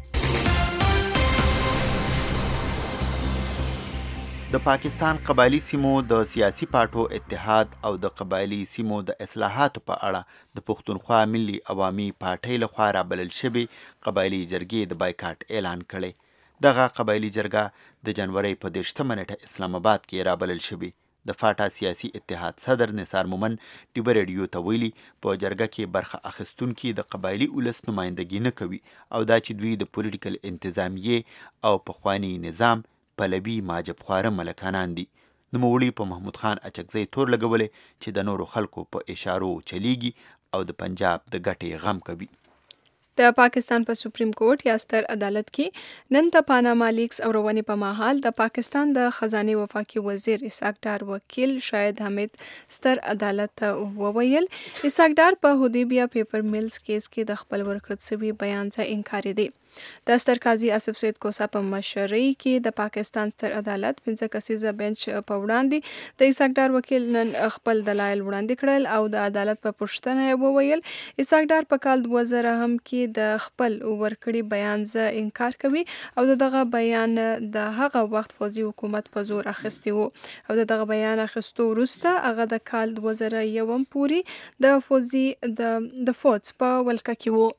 د پاکستان قبایلی سیمو د سیاسي پارټو اتحاد او د قبایلی سیمو د اصلاحاتو په اړه د پښتونخوا ملي عوامي پارټۍ لخوا رابلل شوې قبایلی جرګې د بایکاټ اعلان کړی. دغه قبایلی جرګه د جنوري په دېرشمه نیټه اسلام آباد کې رابلل شوې. د فاټا سیاسي اتحاد صدر نثار مومن ډیو ریډیو ته ویلي په جرګه کې برخه اخیستونکي د قبایلی ولس نمایندګي نه کوي او دا چې دوی د پولیټیکل انتظامیې او پخوانی نظام پلوي ماجب خواره ملکانان دي. نوموړي په محمود خان اچکزی تور لګولې چې د نورو خلکو په اشارو چلیږي او د پنجاب د ګټې غم کوي. د پاکستان په سپریم کورټ یا ستر عدالت کې نن د پاناما لیکس او روانې په مهال د پاکستان د خزانه وفاقي وزیر اسحاق ډار وکیل شاهد حمید ستر عدالت ته وویل اسحاق ډار په هودیبیا پیپر میلز کیس کې د خپل ورکړل شوي بیان څخه انکار دی. د ستر قاضي آصف سید کوسا په مشرۍ کې د پاکستان ستر عدالت پنځه کسیزه بنچ په وړاندې د اسحاق ډار وکیل نن خپل دلایل وړاندې کړل او د عدالت په پوښتنه یې وویل اسحاق ډار په کال دوه زره هم کې د خپل ورکړي بیان څخه انکار کوي او دغه بیان د هغه وخت فوزي حکومت په زور اخیستی وو او دغه بیان اخیستو وروسته هغه د کال دوه زره یوم پورې د فوزي د د فوز په ولکه کې وو.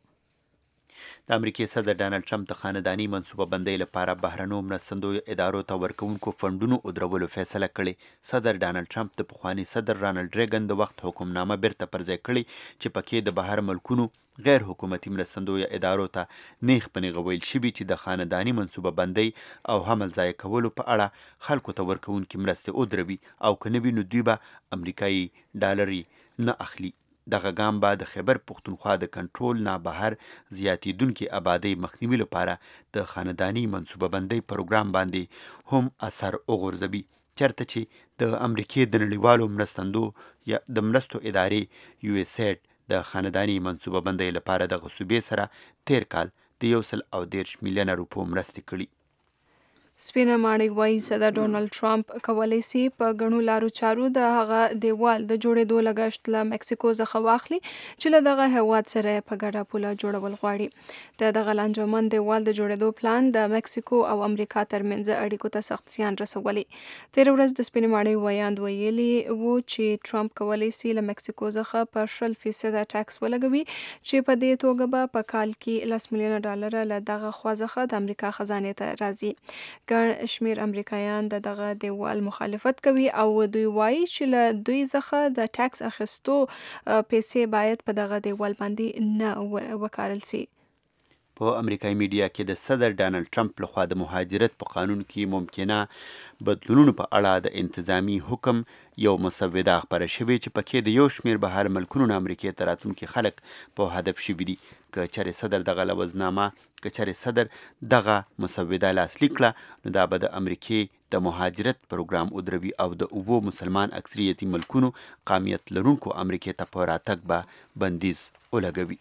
د امریکای صدر ډانلډ ټرمپ د خاندانی منصوبه بندۍ لپاره بهرنیو مرستندویو ادارو ته ورکوونکو فنډونو ودرولو فیصله کړې. صدر ډانلډ ټرمپ د پخواني صدر رانلډ ریګن د وخت حکمنامه بیرته پرځای کړې چې پکې د بهر ملکونو غیر حکومتي مرستندویو ادارو ته نیغ په نیغه ویل شوي چې د خاندانی منصوبه بندۍ او حمل ضایع کولو په اړه خلکو ته ورکوونکي مرستې ودروي او که نه وي نو دوی به امریکایي ډالري نه اخلي. دغه ګام به د خیبر پښتونخوا د کنټرول نه بهر زیاتېدونکې آبادۍ مخنیوي لپاره د خاندانی منصوبه بندۍ پروګرام باندې هم اثر وغورځوي. چېرته چې د امریکې د نړیوالو مرستندو یا د مرستو ادارې یو اس ایډ د خاندانی منصوبه بندۍ لپاره د غصوبې سره تیر کال د یو سل او دېرش میلیونه روپو مرستې کړي. سپینه ماڼۍ وایي صدر ډونالډ ټرمپ کولی شي په ګڼو لارو چارو د هغه دیوال د جوړېدو لګښت له مکسیکو څخه واخلي چې له دغه هیواد سره په ګډه پوله جوړول غواړي. د دغه لانجمن دیوال د جوړېدو پلان د مکسیکو او امریکا ترمنځ اړیکو ته سخت زیان رسولی. تېره ورځ د سپینې ماڼۍ ویاند ویلي وو چې ټرمپ کولی شي له مکسیکو څخه په شل فیصده ټکس ولګوي چې په دې توګه به په کال کې لس میلیونه ډالره له دغه خوا څخه د امریکا خزانې ته راځي. ګڼ شمیر امریکایان د دغه دیوال مخالفت کوي او دوی وایي چې له دوی څخه د ټکس اخیستو پیسې باید په دغه دیوال باندې نه وکارل شي. په امریکایي میډیا کې د صدر ډانلډ ټرمپ لخوا د مهاجرت په قانون کې ممکنه بدلونونو په اړه د انتظامی حکم یو مسوده خپره شوې چې پکې د یو شمیر بهر ملکونو نه امریکې ته راتلونکي خلک په هدف شوي دي. که چېرې صدر دغه لوظنامه که چېرې صدر دغه مسوده لاسلیک کړه نو دا به د امریکې د مهاجرت پروګرام ودروي او د اوو مسلمان اکثریتي ملکونو قامیت لرونکو امریکې ته په راتګ به بندیز ولګوي.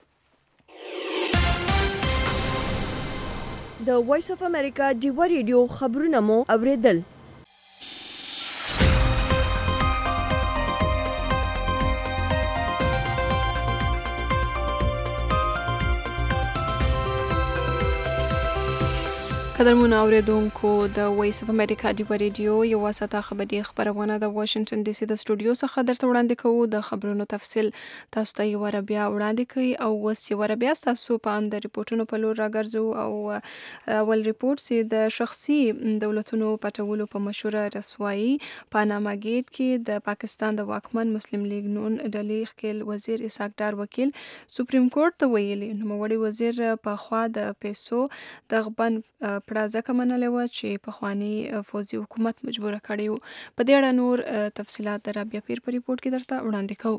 د وایس اف امریکا ډیوه ریډیو خبرونه مو اوریدل. قدرمنو اوریدونکو د وایس اف امریکا ډیوه ریډیو یوه ساعته خبري خبرونه د واشنگټن ډي سي د سټوډیو څخه درته وړاندې کوو. د خبرونو تفصیل تاسو ته یوه بیا وړاندې کوي او اوس یوه بیا ستاسو په اند د ریپورټونو په لور راګرځو. او اول ریپورټ چې د شخصي دولتونو پټولو په مشهوره رسوایي پاناما ګیټ کې د پاکستان د واکمن مسلم لیگ نون ډلې ښکېل وزیر اسحاق ډار وکیل سپریم کورټ ته ویلي نوموړي وزیر په خوا د پیسو د غبن پړه ځکه منلې وه چې پخواني فوزي حکومت مجبوره کړی و. په دې اړه نور تفصیلات د رابعه پیر په ریپورټ کې درته وړاندې کوو.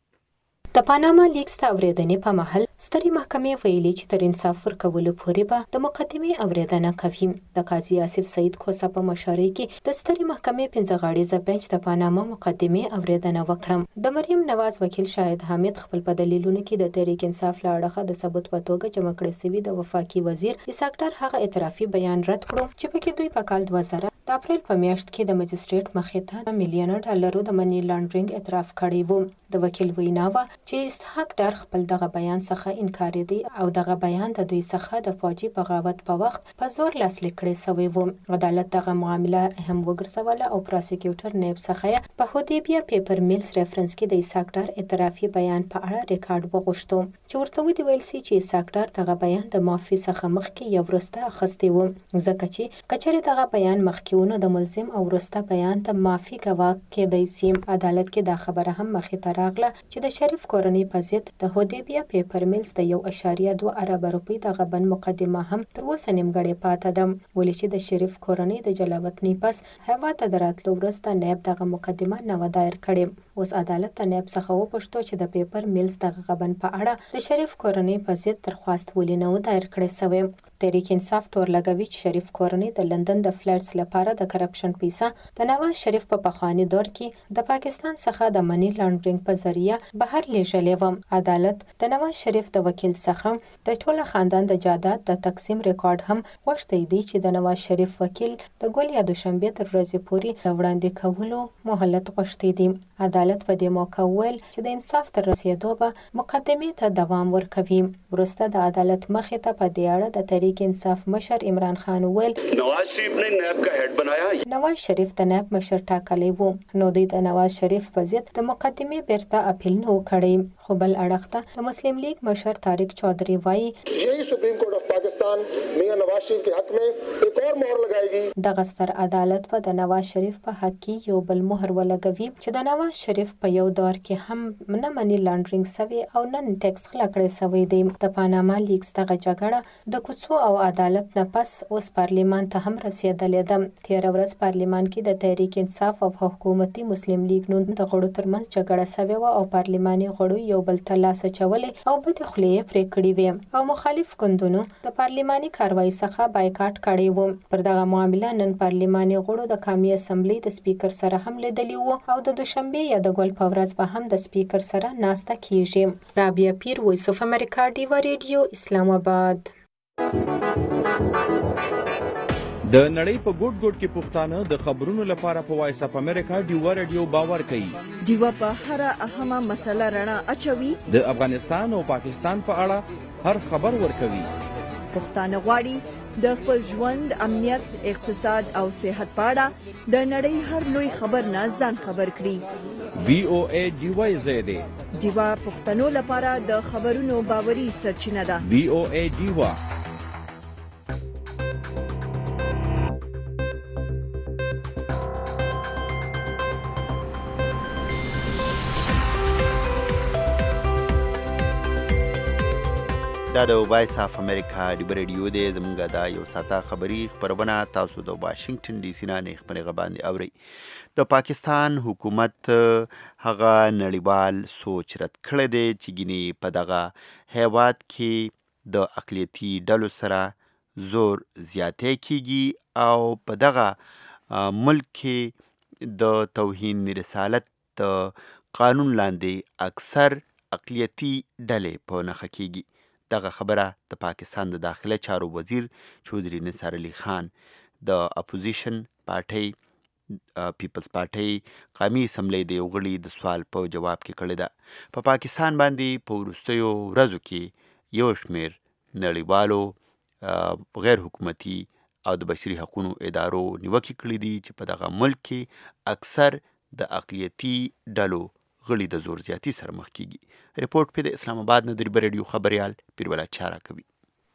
د پاناما لیکس ته اورېدنې په مهال سترې محکمې ویلي چې تر انصاف ورکولو پورې به د مقدمې اورېدنه کوي. د قاضي آصف سعید کوسا په مشرۍ کې د سترې محکمې پنځه غاړیزه بنچ د پاناما مقدمې اورېدنه وکړه. د مریم نواز وکیل شاهد حامد خپل په دلیلونو کې د تحریک انصاف له اړخه د ثبوت په توګه جمع کړی شوي د وفاقي وزیر اسحاق ډار هغه اعترافي بیان رد کړو چې پکې دوی په کال دوه زره د اپریل په میاشت کې د مجسټریټ مخې ته د میلیونه ډالرو د منی لانډرینګ اعتراف کړی و. د وکیل وینا وه چې اسحاق ډار خپل دغه بیان څخه انکار دی او دغه بیان د دوی څخه د فوجي بغاوت په وخت په زور لاسلیک کړی شوی و. عدالت دغه معامله هم وګرځوله او پروسیکیوټر نیب څخه په هودیبیا پیپر میلز ریفرنس کې د اسحاق ډار اعترافي بیان په اړه ریکارډ وغوښتو چې ورته ودی ویل سي چې اسحاق ډار دغه بیان د معافي څخه مخکې یو وروسته اخیستی و ځکه چې کچېرې دغه بیان مخکې ونه د ملزم او وروسته بیان د معافي ګواه کېدی سي. عدالت کې دا خبره هم مخې ته راغله چې د شریف کورنۍ په ضد د هودیبیا پیپر میلز د یو اشاریه دوه اربه روپۍ د غبن مقدمه هم تر اوسه نیمګړې پاتې ده ولې چې د شریف کورنۍ د جلاوطنۍ پس هیواد ته د راتلو وروسته نیب دغه مقدمه نه وه دایر کړې. اوس عدالت ته نیب څخه وپوښتو چې د پیپر میلز دغه غبن په اړه د شریف کورنۍ په ضد درخواست ولې نه و دایر کړی سوی. تحریک انصاف تور لګوي چې شریف کورنۍ د لندن د فلیټس لپاره د کرپشن پیسه د نواز شریف په پخواني دور کې د پاکستان څخه د منی لانډرینګ په ذریعه بهر لیږلې وه. عدالت د نواز شریف د وکیل څخه د ټول خاندان د جایداد د تقسیم ریکارډ هم غوښتی دی چې د نواز شریف وکیل د ګل یا دوشنبې تر ورځې پورې د وړاندې کولو مهلت غوښتی دی. عدالت په دې موقع وویل چې د انصاف تر رسېدو به مقدمې ته دوام ورکوي. وروسته د عدالت مخې ته په دې اړه د تحریک انصاف مشر عمران خان وویل نواز شریف نے نیب کا هیډ بنایا. نواز شریف د نیب مشر ټاکلی و نو دوی د نواز شریف په ضد د مقدمې بیرته اپیل نه و کړی. خو بل اړخ ته د مسلم لیگ مشر طارق چودھری وایي یہی سپریم کورٹ آف پاکستان میاں نواز شریف کے حق میں ایک اور مہر لگائے گی. دغه ستر عدالت په د نواز شریف په حق کې یو بل مهر ولګوي چې د نواز شریف په یو دور کې هم نه منی لانډرینګ سوی او نن ټیکس غلا کړی سوی دی. د پاناما لیکس دغه جګړه د کوڅو او عدالت نه پس اوس پارلیمان ته هم رسېدلې ده. تېره ورځ پارلیمان کې د تحریک انصاف او حکومتي مسلم لیگ نون د غړو ترمنځ جګړه سوې وه او پارلیماني غړو یو بل ته لاس اچولې او بدې خولې یې پرې کړې وې او مخالف ګوندونو د پارلیماني کاروایي څخه بایکاټ کړی و. پر دغه معامله نن پارلیماني غړو د قومي اسمبلۍ د سپیکر سره هم لیدلي وو او د دوشنبې یا د ګل په ورځ به هم د سپیکر سره ناسته کیږي. رابعه پیر، وایس اف امریکا ډیوه ریډیو، اسلام آباد. د نړۍ په ګوټ ګوټ کې پښتانه د خبرونو لپاره په وایس اف امریکا ډیوه ریډیو باور کوي. ډیوه په هر اهمه مسله رڼا اچوي. د افغانستان او پاکستان په اړه هر خبر ورکوي. پښتانه غواړي د خپل ژوند، امنیت، اقتصاد او صحت په اړه د نړۍ هر لوی خبر نه ځان خبر کړي. وی او ای ډیوه زیاده ډیوه پښتنو لپاره د خبرونو باوري سرچینه ده. وی او ای ډیوه دا د وایس اف امریکا ډیوه ریډیو دی. زمونږ دا یو ساعته خبري خبرونه تاسو د واشنگټن ډي سي نه نه خبرې باندې اوري. د پاکستان حکومت هغه نړیوال سوچ رد کړی دی چې ګینه په دغه هیواد کې د اقلیتي ډلو سره زور زیاتی کیږي او په دغه ملک کې د توهین رسالت د قانون لاندې اکثر اقلیتي ډلې په نښه کیږي. دغه خبره د پاکستان د داخله چارو وزیر چودھری نثار علي خان د اپوزیشن پارټۍ پیپلز پارټۍ قومي اسمبلی د یو غړي د سوال په جواب کې کړې ده. په پاکستان باندې په وروستیو ورځو کې یو شمېر نړیوالو غیر حکومتي او د بشري حقوقو ادارو نیوکې کړې دي چې په دغه ملک کې اکثر د اقلیتي ډلو غړي د زور زیاتي سره مخ کیږي. رپورټ په د اسلام آباد نه د ریبر ریډیو خبريال پیربلا چارا کوي.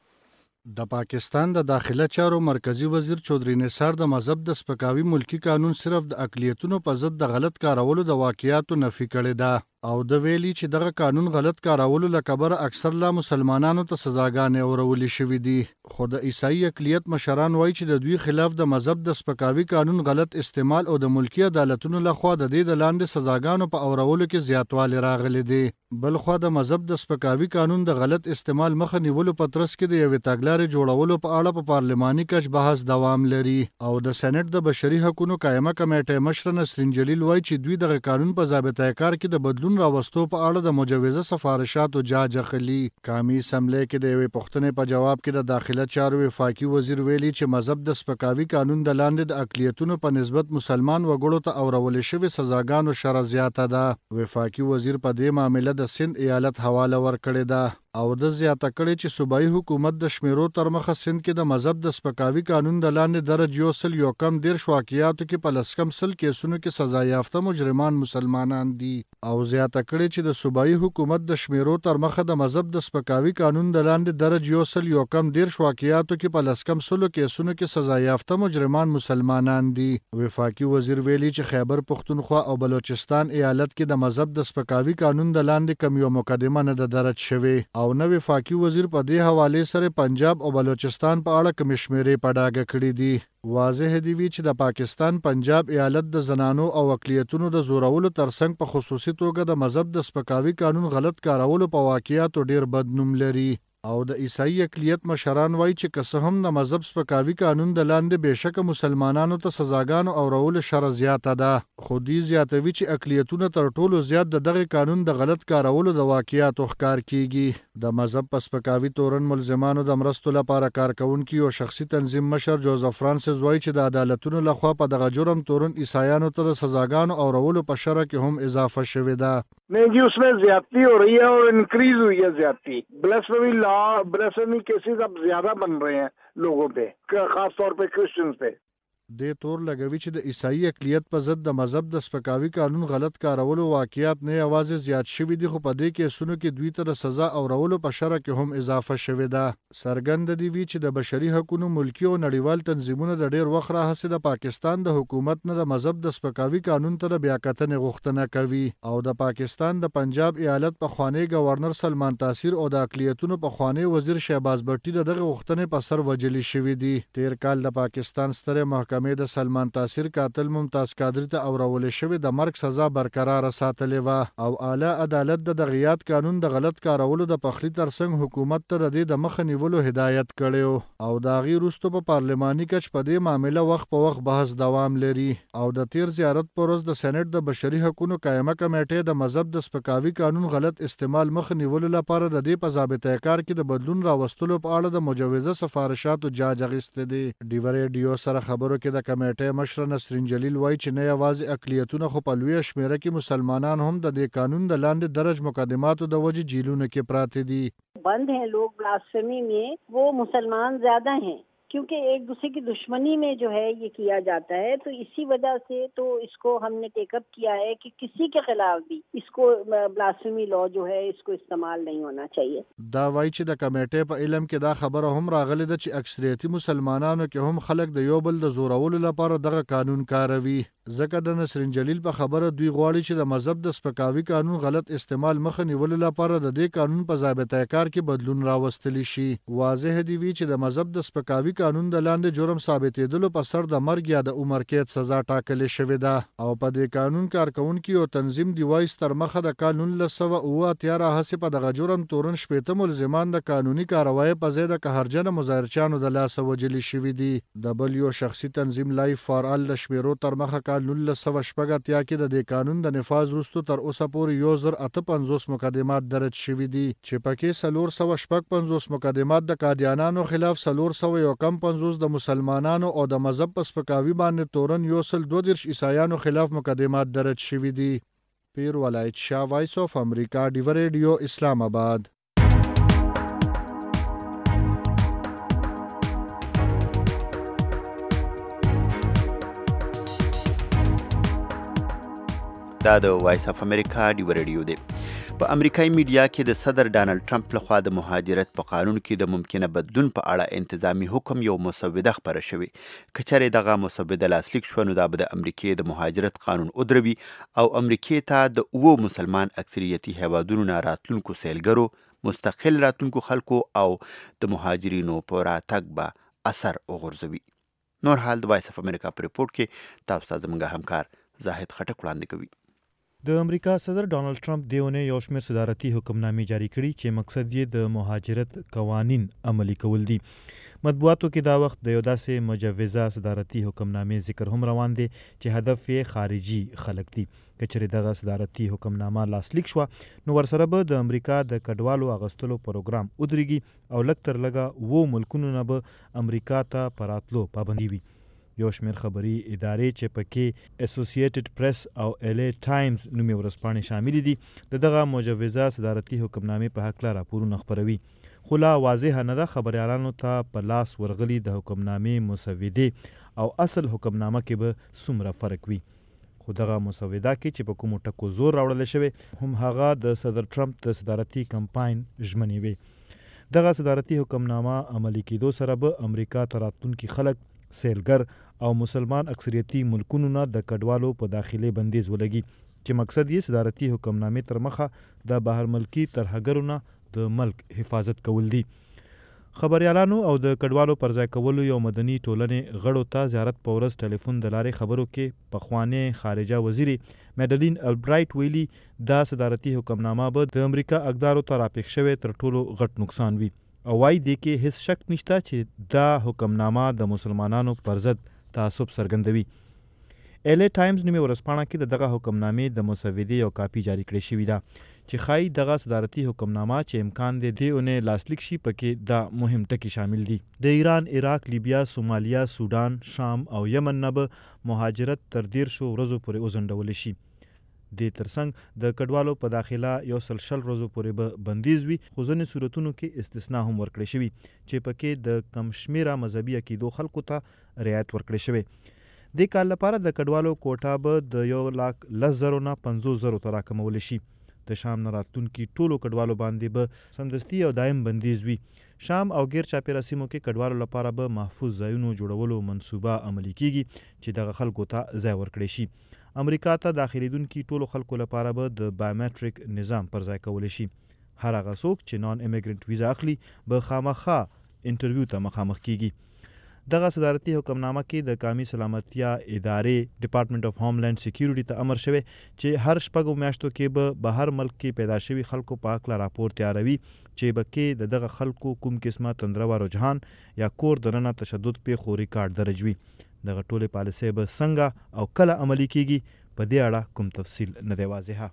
د پاکستان د داخله چارو مرکزی وزیر چودھری نثار د مذهب د سپکاوي ملکی قانون صرف د اقلیتونو په ضد د غلط کارولو د واقعیاتو نفي کړی ده او د ویلي چې دغه قانون غلط کارولو له کبره اکثر لا مسلمانانو ته سزاګانې اورولې شوې دي. خو د عیسائی اقلیت مشران وایي چې د دوی خلاف د مذهب د سپکاوي قانون غلط استعمال او د ملکی عدالتونو لخوا د دې د لاندې سزاګانو په اورولو کې زیاتوالی راغلی دی. بل خو د مذهب د سپکاوي قانون د غلط استعمال مخه نیولو په ترڅ کې د یوې تګلارې جوړولو په اړه په پارلماني کچ بحث دوام لري او د سېنات د بشري حقوقو قائمه کمیټې مشر نسرین جلیل وایي چې دوی دغه قانون په ضابطه کار کې د بدلون راوستو په اړه د مجوزه سفارشاتو جاج اخلي. قومي اسمبلی کې د یوې پوښتنې په جواب کې د داخله چارو وفاقي وزیر ویلي چې مذهب د سپکاوي قانون د لاندې د اقلیتونو په نسبت مسلمان وګړو ته اورول شوی سزاګانو شر زیاته ده. وفاقي وزیر په دې معاملې د سند ایالت حواله ورکړې ده او د زیاته کړي چې صوبایي حکومت د شمیرو تر مخه سند کې د مذهب د سپکاوي قانون د لاندې درج یو سل یو کم دیرش واقعیاتو کې په لس کم سل کیسونو کې سزا یافته مجرمان مسلمانان دي او زیاته کړي چې د صوبایي حکومت د شمیرو تر مخه د مذهب د سپکاوي قانون د لاندې درج یو سل یو کم دیرش واقعیاتو کې په لس کم سلو کیسونو کې سزا یافته مجرمان مسلمانان دي. وفاقي وزیر ویلي چې خیبر پختونخوا او بلوچستان ایالت کې د مذهب د سپکاوي قانون د لاندې کم یو مقدمه نه د درج شوی او نو وفاقي وزیر په دې حواله سره پنجاب او بلوچستان په اړه کوم شمیرې په ډاګه کړې دي. واضح دی وی چې د پاکستان پنجاب ایالت د زنانو او اقلیتونو د زورولو ترڅنګ په خصوصي توګه د مذهب د سپکاوي قانون غلط کارولو په واقعیاتو ډیر بدنوم لري او د عیسائی اقلیت مشران وایي چې که څه هم د مذهب سپکاوي قانون د لاندې بېشکه مسلمانانو ته سزاګانو اورولو شر زیاته ده خو دوی زیاتوي چې اقلیتونه تر ټولو زیات د دغه قانون د غلط کارولو د واقعیاتو ښکار کیږي. د مذهب په سپکاوي تورن ملزمانو د مرستو لپاره کارکونکي او شخصي تنظیم مشر جوزف فرانسیس وایي چې د عدالتونو لخوا په دغه جرم تورن عیسایانو ته د سزاګانو اورولو په شرع کې هم اضافه شوې ده. नहीं जी, उसमें ज्यादती हो रही है और इंक्रीज हुई है ज्यादती. ब्लेसफेमी लॉ ब्लेसफेमी केसेस अब ज्यादा बन रहे हैं लोगों पे, खास तौर पे क्रिश्चियंस पे. د تور لګوي چې د عیسائی اقلیت په ضد د مذهب د سپکاوي قانون غلط کارولو واقعیات نه یوازې زیات شوي دي خو په دې کیسونو کې دوی ته د سزا اورولو په شرع کې هم اضافه شوې ده. څرګنده دی وی چې د بشري حقوقو ملکی او نړیوال تنظیمونه د ډیر وخت راهیسې د پاکستان د حکومت نه د مذهب د سپکاوي قانون ته د بیاکتنې غوښتنه کوي او د پاکستان د پنجاب ایالت په خوانی گورنر سلمان تاثیر او د اقلیتونو په خوانی وزیر شهباز بټي دغه غوښتنې په سر وجلی شوې دي. تیر کال د پاکستان ستره محکمه د سلمان تاثیر قاتل ممتاز قادری ته اورول شوی د مرګ سزا برقرار ساتلې و او اعلی عدالت د دغیات قانون د غلط کارولو د پخلی ترڅنګ حکومت ته د دې د مخ نیولو هدایت کړو او دا غیر وروسته په پارلماني کچ په دې معاملې وخت په وخت بحث دوام لري او د تیر زیارت پر ورځ د سېنات د بشري حقوقو قائمه کمیټې د مذهب د سپکاوي قانون غلط استعمال مخ نیولو لپاره د دې په ضابطه کار کې د بدلون راوستلو په اړه د مجوزه سفارشاتو جاج اخیسته دي. ډیور ریډیو سره خبرو کې د کمیټې مشر نسرین جلیل وایي چې نه یوازې اقلیتونه خو په لویه شمیره کې مسلمانان هم د دې قانون د لاندې درج مقدماتو د وجې جیلونو کې پراته دي. बंद हैं लोग ब्लास्फेमी में, वो मुसलमान ज्यादा हैं क्योंकि एक दूसरे की दुश्मनी में जो है ये किया जाता है. तो इसी वजह से तो इसको हमने टेकअप किया है कि किसी के खिलाफ भी इसको ब्लास्फेमी लॉ जो है इसको इस्तेमाल नहीं होना चाहिए. دا وایي چې د کمیټې په علم کې دا خبره هم راغلی ده چې اکثریتي مسلمانانو کې هم خلک د یو بل د زورولو لپاره دغه قانون کاروي. ځکه د نسرین جلیل په خبره دوی غواړي چې د مذهب د سپکاوي قانون غلط استعمال مخه نیولو لپاره د دې قانون په ضابطه کار کې بدلون راوستلی شي. واضح دی وی چې د مذهب د سپکاوي قانون د لاندې جرم ثابتېدلو په سر د مرګ یا د عمر قید سزا ټاکلې شوې ده او په دې قانون کارکونکي او تنظیم دی وایس تر مخه د قانون له سوه اوه اتیا راهیسې په دغه جرم تورن شپېته ملزمان د قانوني کاروایۍ په ځای د قهرجنه مظاهرچیانو د لاسه وجلي شوي دي. د بل یو شخصي تنظیم لایف فار آل د شمیرو تر مخه قانون له سوه شپږ اتیا کې د دې قانون د نفاذ وروسته تر اوسه پورې یو زر اته پنځوس مقدمات درج شوي دي چې پکې څلور سوه شپږ پنځوس مقدمات د قادیانانو خلاف، څلور سوه یو کم پنځوس د مسلمانانو او د مذهب په سپکاوي باندې تورن یو سل دوه دېرش عیسایانو خلاف مقدمات درج شوي دي. پیر ولایت شاه، وایس آف امریکا، ډیو ریډیو، اسلام آباد. دا د وایس اف امریکا ډیو ریډیو دی. په امریکایي میډیا کې د صدر ډانلډ ټرمپ لخوا د مهاجرت په قانون کې د ممکنه بدلون په اړه انتظامی حکم یو مسوده خپره شوې. که چېرې دغه مسوده لاسلیک شوه نو دا به د امریکې د مهاجرت قانون ودروي او امریکې ته د اوو مسلمان اکثریتي هیوادونو نه راتلونکو سیلګرو، مستقل راتلونکو خلکو او د مهاجرینو په راتګ به اثر وغورځوي. نور حال د وایس اف امریکا په ریپورټ کې تاسو ته زموږ همکار زاهد خټک وړاندې کوي. د امریکا صدر ډانلډ ټرمپ د اونۍ یو شمېر صدارتي حکمنامې جاری کړي چې مقصد یې د مهاجرت قوانین عملي کول دي. مطبوعاتو کې دا وخت د یو داسې مجوزه صدارتي حکمنامې ذکر هم روان دی چې هدف یې خارجي خلک دي. که چېرې دغه صدارتي حکمنامه لاسلیک شوه نو ورسره به د امریکا د کډوالو اغوستلو پروګرام ودرېږي او لږ تر لږه اووه ملکونو نه به امریکا ته په راتلو پابندي وي. یو شمېر خبري ادارې چې پکې اسوسییټډ پریس او ایل ای ټایمز نومي ورځپاڼې شاملې دي د دغه مجوزه صدارتي حکمنامې په هکله راپورونه خپروي. خو لا واضحه نه ده خبریالانو ته په لاس ورغلي د حکمنامې مسودې او اصل حکمنامه کې به څومره فرق وي. خو دغه مسوده کې چې په کومو ټکو زور راوړل شوی هم هغه د صدر ټرمپ د صدارتي کمپاین ژمنې وي. دغه صدارتي حکمنامه عملي کېدو سره به امریکا ته راتلونکي خلک، سیلګر او مسلمان اکثریتي ملکونو نه د کډوالو په داخلي بندیز ولګي چې مقصد یې صدارتي حکمنامې تر مخه د بهر ملکي ترهګرو نه د ملک حفاظت کول دي. خبریالانو او د کډوالو پر ځای کولو یو مدني ټولنې غړو ته زیارت په ورځ ټلیفون د لارې خبرو کې پخوانۍ خارجه وزیرې میډلین البرایټ ویلي دا صدارتي حکمنامه به د امریکا اقدارو ته راپېښ شوی تر ټولو غټ نقصان وي او وايي دې کې هیڅ شک نشته چې دا حکمنامه د مسلمانانو پر ضد تعصب څرګندوي. ایل ای ټایمز نومي ورځپاڼه کې د دغه حکمنامې د مسودې یو کاپي جاری کړې شوې ده چې ښایي دغه صدارتي حکمنامه چې امکان دی دې اونۍ لاسلیک شي پکې دا مهم ټکي شامل دي. د ایران، عراق، لیبیا، سومالیا، سودان، شام او یمن نه به مهاجرت تر دیرشو ورځو پورې وځنډولی شي. د ترڅنګ د کډوالو په داخله یو سل شل ورځو پورې به بندیز وي، خو ځینې صورتونو کې استثنا هم ورکړې شوي چې پکې د کم شمېره مذهبي عقیدو خلکو ته رعایت ورکړی شوی. دې کال لپاره د کډوالو کوټه به د یو لاک لس زرو نه پنځوس زرو ته راکمولی شي. د شام نه راتلونکي ټولو کډوالو باندې به سمدستي او دایم بندیز وي. شام او غیر چاپیره سیمو کې کډوالو لپاره به محفوظ ځایونو جوړولو منصوبه عملي کیږي چې دغه خلکو ته ځای ورکړی شي. امریکا ته داخليدونکي ټولو خلکو لپاره به د بایومټریک نظام پر ځای کولی شي. هر هغه څوک چې نان ایمیګرنټ ویزا اخلي به خامخا انټرویو ته مخامخ کیږي. دغه صدارتي حکمنامه کې د قومي سلامتیا ادارې ډپارټمنټ اف هوملینډ سکیورټي ته امر شوی چې هر شپږو میاشتو کې به بهر ملک کې پیدا شوي خلکو په هکله راپور تیاروي چې به کې د دغه خلکو کوم قسمه تندرو رجحان یا کور دننه تشدد پیښو ریکارډ درج وي. دغه ټولې پالیسۍ به څنګه او کله عملي کیږي په دې اړه کوم تفصیل نه دی واضحه.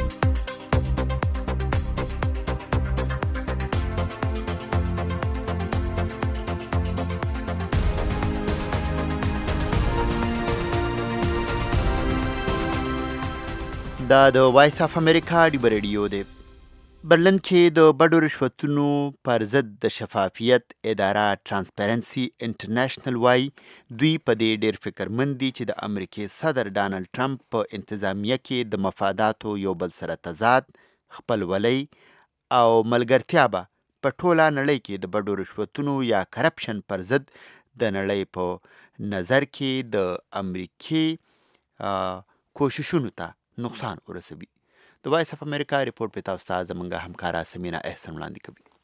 دا د وایس اف امریکا ډیو ریډیو دی. برلن کې د بډو رشوتونو پر ضد د شفافیت اداره ترانسپیرنسي انټرنیشنل وایي دوی په دې ډیر فکرمند دي چې د امریکې صدر ډانلډ ټرمپ په انتظامیه کې د مفاداتو یو بل سره تضاد، خپلولۍ او ملګرتیا به په ټوله نړۍ کې د بډو رشوتونو یا کرپشن پر ضد د نړۍ په نظر کې د امریکې کوششونو ته نقصان ورسوي. د وایس اف امریکا ریپورټ په تاسو ته زموږ همکاره سمینا احسن وړاندې کوي.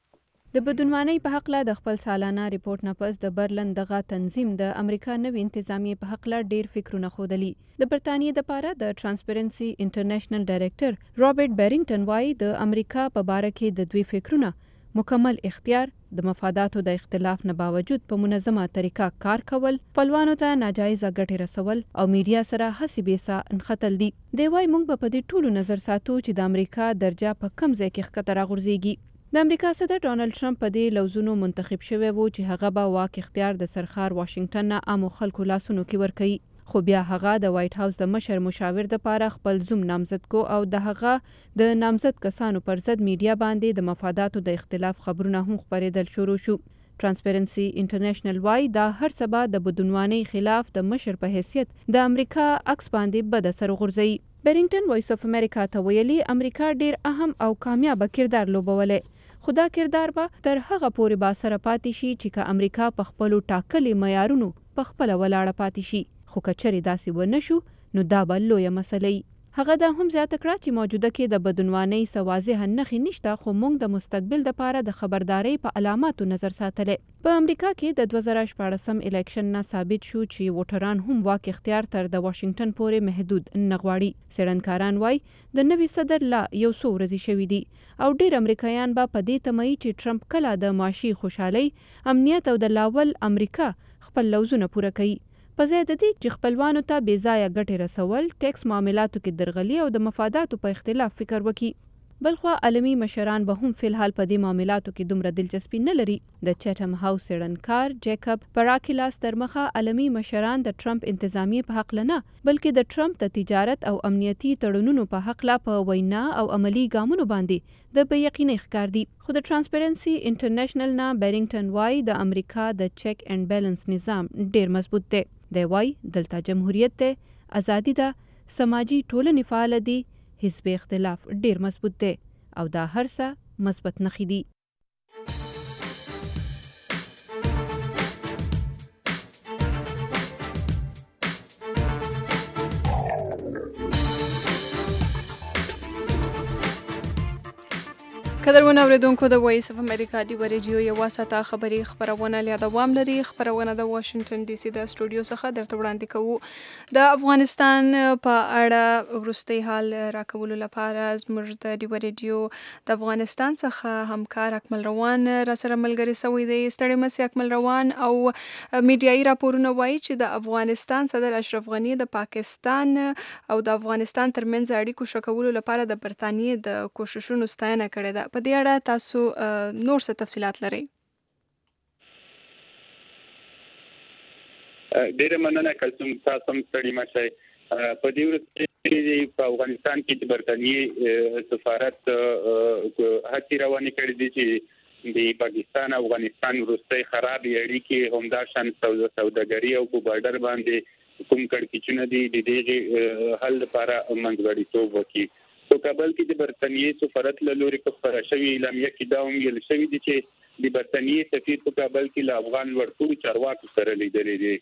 د بدعنوانۍ په حق له د خپل سالانه ریپورت نه پس د برلن دغه تنظیم د امریکا نوې انتظامیې په حق له ډیر فکرونه ښودلي. د برتانیې دپاره د ټرانسپیرنسي انټرنیشنل ډایرکټر رابرټ بیرینګټن وایي د امریکا په باره کې د دوی فکرونه مکمل اختیار، د مفاداتو د اختلاف نه باوجود په منظمه طریقه کار کول، خپلوانو ته ناجایزه ګټې رسول او میډیا سره هسې بیسا نښتل دي. دی وایي موږ به په دې ټولو نظر ساتو چې د امریکا درجه په کم ځای کې ښکته راغورځېږي. د امریکا صدر ډانلډ ټرمپ په دې لوزونو منتخب شوی و چې هغه به واک اختیار د سرخار واشنګټن نه عامو خلکو لاسونو کې ورکوي، خو بیا هغه د وایټ هاوس د مشر مشاور دپاره خپل زوم نامزد کو او د هغه د نامزد کسانو پر ضد میډیا باندې د مفاداتو د اختلاف خبرونه هم خپرېدل شروع شو. ټرانسپیرنسي انټرنیشنل وایي دا هر څه به د بدعنوانۍ خلاف د مشر په حیثیت د امریکا عکس باندې بد اثر وغورځوي. بیرینګټن وایس اف امریکا ته ویلي امریکا ډیر اهم او کامیابه کردار لوبولی، خو دا کردار به تر هغه پورې با سره پاتې شي چې که امریکا په خپلو ټاکلي معیارونو په خپله ولاړه پاتې شي، خو که چرې داسې ونه شو نو دا به لویه مسله وي. هغه دا هم زیاته کړه چې موجوده کې د بدعنوانۍ څه واضحه نښې نشته، خو موږ د مستقبل دپاره د خبردارۍ په علاماتو نظر ساتلی. په امریکا کې د دوه زره شپاړسم الیکشن نه ثابت شو چې ووټران هم واک اختیار تر د واشنګټن پورې محدود نه غواړي. څېړنکاران وایي د نوي صدر لا یو څو ورځې شوي دي او ډیر امریکایان به په دې تمه چې ټرمپ کله د معاشي خوشحالۍ، امنیت او د لاول امریکا خپل لوزونه پوره کوي، په ځای د دې چې خپلوانو ته بې ځایه ګټې رسول، ټیکس معاملاتو کې درغلي او د مفاداتو په اختلاف فکر وکړي. بلخوا عالمي مشران به هم فلحال په دې معاملاتو کې دومره دلچسپي نه لري. د چټم هاوس څېړنکار جیکب پراکیلاس تر مخه عالمي مشران د ټرمپ انتظامیې په حق نه بلکې د ټرمپ د تجارت او امنیتي تړونونو په حق لا په وینا او عملی ګامونو باندې د بې یقینۍ ښکار دي. خو د ټرانسپیرنسي انټرنیشنل نه بیرینګټن وایي د امریکا د چیک اینډ بیلنس نظام ډیر مضبوط دی. دی وایي دلته جمهوریت دی، ازادي ده، سماجي ټولنې فعاله دي، حزب اختلاف ډیر مضبوط دی او دا هر څه مثبت نښې دي. قدرمن اوریدونکو د وایس اف امریکا ډیو ریډیو یو ساعته خبري خبرونه له دوام لري. خبرونه د واشنگټن ډي سي د سټوډیو څخه درته وړاندې کوو. د افغانستان په اړه وروستي حال راکولو لپاره زموږ د ډیو ریډیو د افغانستان څخه همکار اکمل روان را سره ملګری شوی دی. ستړي مسي اکمل روان او میډیایي راپورونه وایي چې د افغانستان صدر اشرف غني د پاکستان او د افغانستان ترمنځ اړیکو ښه کولو لپاره د برتانیې د کوششونو ستاینه کړې ده. په دې اړه تاسو نور څه تفصیلات لرئ؟ ډیره مننه کلثوم، تاسو هم ستړي مه شئ. په دې ورځ کې په افغانستان کې د برتانیې سفارت هڅې روانې کړې دي چې د پاکستان او افغانستان وروستۍ خرابې اړیکې همداشان سوداګري او په بارډر باندې کوم کړکېچونه دي د دې حل لپاره منځګړیتوب وکړي. په کابل کې د برتانیې سفارت له لوري په خپره شوې اعلامیه کې دا هم ویل شوي دي چې د برتانیې سفیر په کابل کې له افغان لوړپوړو چارواکو سره لیدلې دي.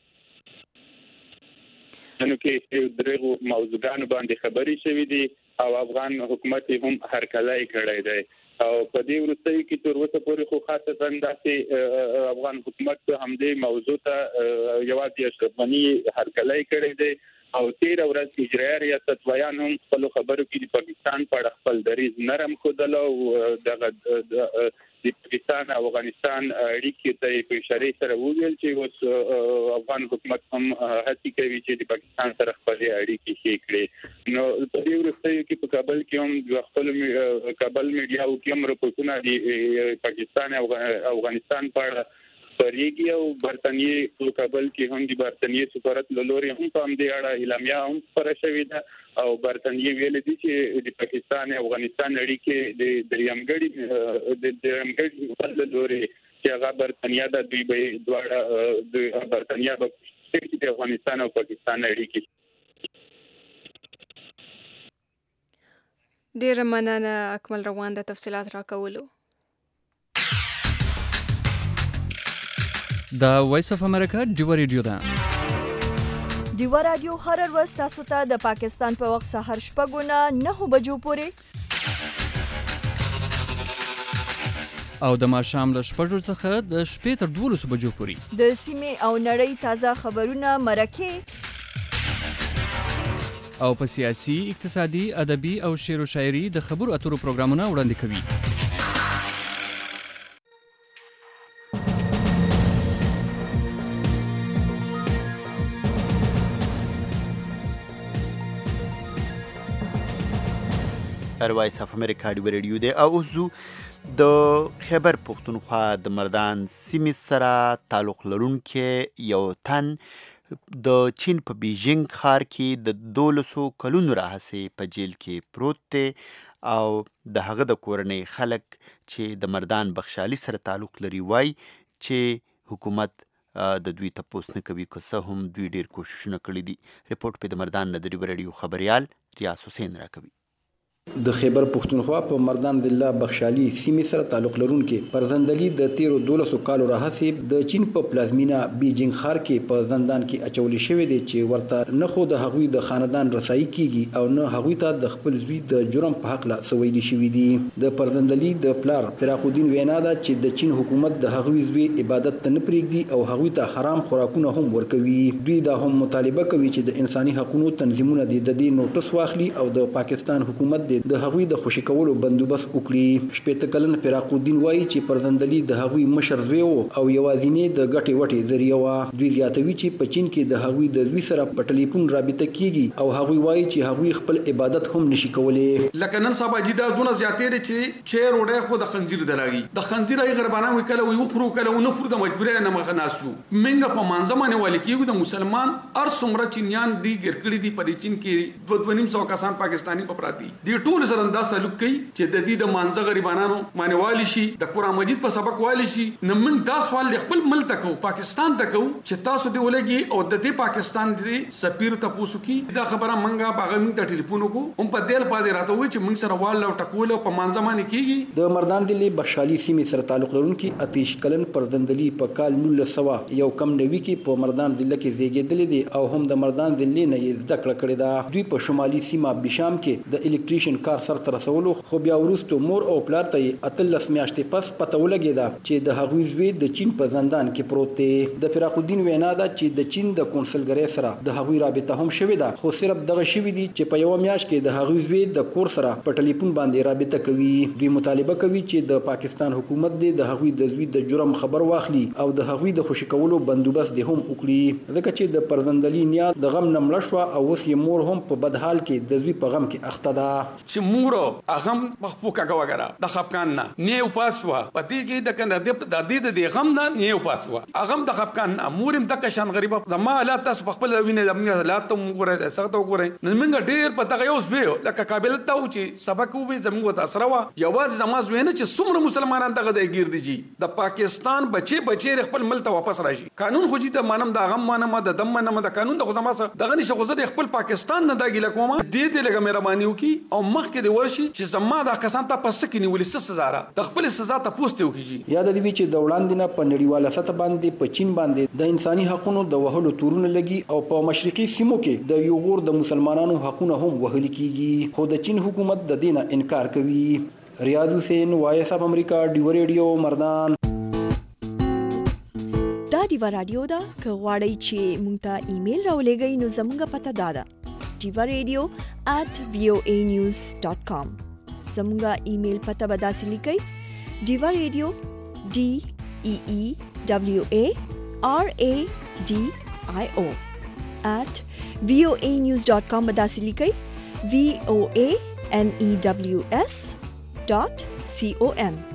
نو کې درېغو موضوعګانو باندې خبرې شوې دي او افغان حکومت هم هرکلی کړی دی او په دې وروستیو کې تر اوسه پورې خو خاصتا داسې افغان حکومت همدې موضوع ته یوازې اشرف غني هرکلی کړی دی او تیر ورځ اجرایي ریاست ویان هم خپل خبرو کې د پاکستان په اړه خپل دریځ نرم ښودل او دغه د پاکستان او افغانستان اړیکې ته په اشاره سره وویل چې اوس افغان حکومت هم هڅه کوي چې د پاکستان سره خپل اړیکې ښې کړي. نو په دې وروستیو کې په کابل کې هم د خپل کابل میډیاو کې هم رپورټونه د پاکستان او افغانستان په اړه خپرېږي او برتانیې په کابل کې هم د برتانیې سفارت له لوري هم په همدې اړه اعلامیه هم خپره شوې ده او برتانیې ویلي دي چې د پاکستان او افغانستان اړیکې د درېیمګړي د درېیمګړي له لوري چې هغه برتانیا ده دوی به دواړه د برتانیا به د افغانستان او پاکستان اړیکې. ډېره مننه اکمل روان د تفصیلات راکولو. د وایس اف امریکا ډیو ریډیو ده. ډیو رادیو هر ورځ تاسو ته د پاکستان په وخت سهار شپږ نه نهه بجو پورې او د ماښام له شپږو څخه د شپې تر دولسو بجو پورې د سیمې او نړۍ تازه خبرونه، مرکې او په سیاسي، اقتصادي، ادبي او شعر و شاعري د خبرو اترو پروګرامونه وړاندې کوي. وایس اف امریکا ډیو ریډیو دی او زو د خیبر پښتونخوا د مردان سیمې سره تعلق لرونکي یو تن د چین په بیجینګ ښار کې د دولسو کلونو راهیسې په جیل کې پروت دی او د هغه د کورنۍ خلک چې د مردان بخشالي سره تعلق لري وایي چې حکومت د دوی تپوس نه کوي، که څه هم دوی ډیر کوششونه کړي دي. رپورټ په د مردان نه د ډیو ریډیو خبریال ریاض حسین راکوي. د خیبر پښتونخوا په مردان د الله بخشالي سیمې سره تعلق لرونکي پرزندلي د تیرو دولسو کالو راهیسې د چین په پلازمینه بیجینګ ښار کې په زندان کې اچولې شوې دي چې ورته نه خو د هغوی د خاندان رسایي کیږي او نه هغوی ته د خپل زوی د جرم په حق لا سویلي شوې دي. د پرزندلي د پلار فراق الدین وینا ده چې د چین حکومت د هغوی زوی عبادت ته نه پرېږدي او هغوی ته حرام خوراکونه هم ورکوي. دوی دا هم مطالبه کوي چې د انساني حقوقو تنظیمونه د دې نوټس واخلي او د پاکستان حکومت د د هغوی د خوشي کولو بندوبست وکړي. شپېته کلن فراق الدین وایي چې پرزندلي د هغوی مشر زوی او یوازینی د ګټې وټې ذریعہ و. دوی زیاتوي چې په چین کې د هغوی د زوی سره په ټلیفون رابطه کیږي او هغوی وایي چې هغوی خپل عبادت هم نشي کولای. لکه نن سبا جدا دونه زیاتې دي چې چیر وړه خو د خنجر دراږي د خنجر ای غربانه وکړه وي وخرو کله و نه فرو د مجبورې نه مخ ناسو منګه په مانځمانه والی کېږي د مسلمان ار څومره چینیان دی ګرکړي دي په چین کې دوه دوه نیم سو کسان پاکستانی په پراتی دي ټول سره دا سلوک کوي چې د دې د مانځه غریبانو مانوالي شي د قران مجید په سبق والی شي. نو موږ دا سوال خپل ملک کو پاکستان ته کو چې تاسو دی ولګي او د دې پاکستان دی سفیر تاسو کی دا خبره منګه باغ موږ ته ټلیفون کو هم په دې لپاره راته وي چې موږ سره وال او ټکول په مانځه باندې کیږي. د مردان دلی بخشالي سیمې سره تعلق لرونکي اتیش کلن پرزندلي په کال نولس سوه یو کم نوي کې په مردان دله کې زیږیدل دي او هم د مردان دلی نه یې زده کړه کړې ده. دوی په شمالي سیمه بشام کې د الیکټریشن کار سره رسولو خو بیا وروسته مور او پلار ته اتلس میاشتې پس پته ولګېده چې د هغوی زوی د چین په زندان کې پروت دی. د فراق الدین وینا ده چې د چین د کونسلګرۍ سره د هغوی رابطه هم شوې ده خو صرف دغه شوي دي چې په یوه میاشت کې د هغوی زوی د کور سره په ټلیفون باندې رابطه کوي. دوی مطالبه کوي چې د پاکستان حکومت دی د هغوی د زوی د جرم خبر واخلي او د هغوی د خوشي کولو بندوبست دی هم وکړي ځکه چې د پرزندلي نیا د غم نه مړه شوه او اوس یې مور هم په بد حال کې د زوی په غم کې اخته ده. چې مور اغم مخفوکه کوګره د خپکان نه نیو پاسوا پدې کې د کنه د دې د غم نه نیو پاسوا اغم د خپکان مورم د کشان غریب د ما لا تاسو خپل وینې د موږ لا ته وګورئ سخت وګورئ نو موږ ډېر په دغه یو ځوی لکه قابل ته و چې سبق وې زموږ تاسو راو یوازې زما زوینه چې څومره مسلمانان دغه د ګیر دي د پاکستان بچي بچي خپل ملک ته واپس راشي. قانون خو دې ته مانم د غم مانم د دم مانم د قانون د خدامه دغه نشه خو زه خپل پاکستان نه داګل کوم دې دې لګه مهرباني وکي او مخکې د ورشي چې زما د کسان ته پس کې نیولې سزا را د خپل سزا ته پوسټ وکړي. یاد دې وی چې د وړاندې نه په نړیواله سطح باندې په چین باندې د انساني حقوقو د وهلو تورونه لګي او په مشرقي سیمو کې د یو غور د مسلمانانو حقوقونه هم وهل کیږي خو د چین حکومت د دینه انکار کوي. ریاض حسین وایس اف امریکا ډیو ریډیو مردان. دا ډیو رادیو دا که غواړئ چې مونږ ته ایمیل راولېږئ نو زموږ پته دا ده ډیو ریډیو at voa news dot com. زموږ ایمیل پته به داسې لیکئ ډیو ریډیو ډي ای ای ډبلیو ای آر ای ډي آی او at voa news dot com به داسې لیکئ v o a n e w s dot com.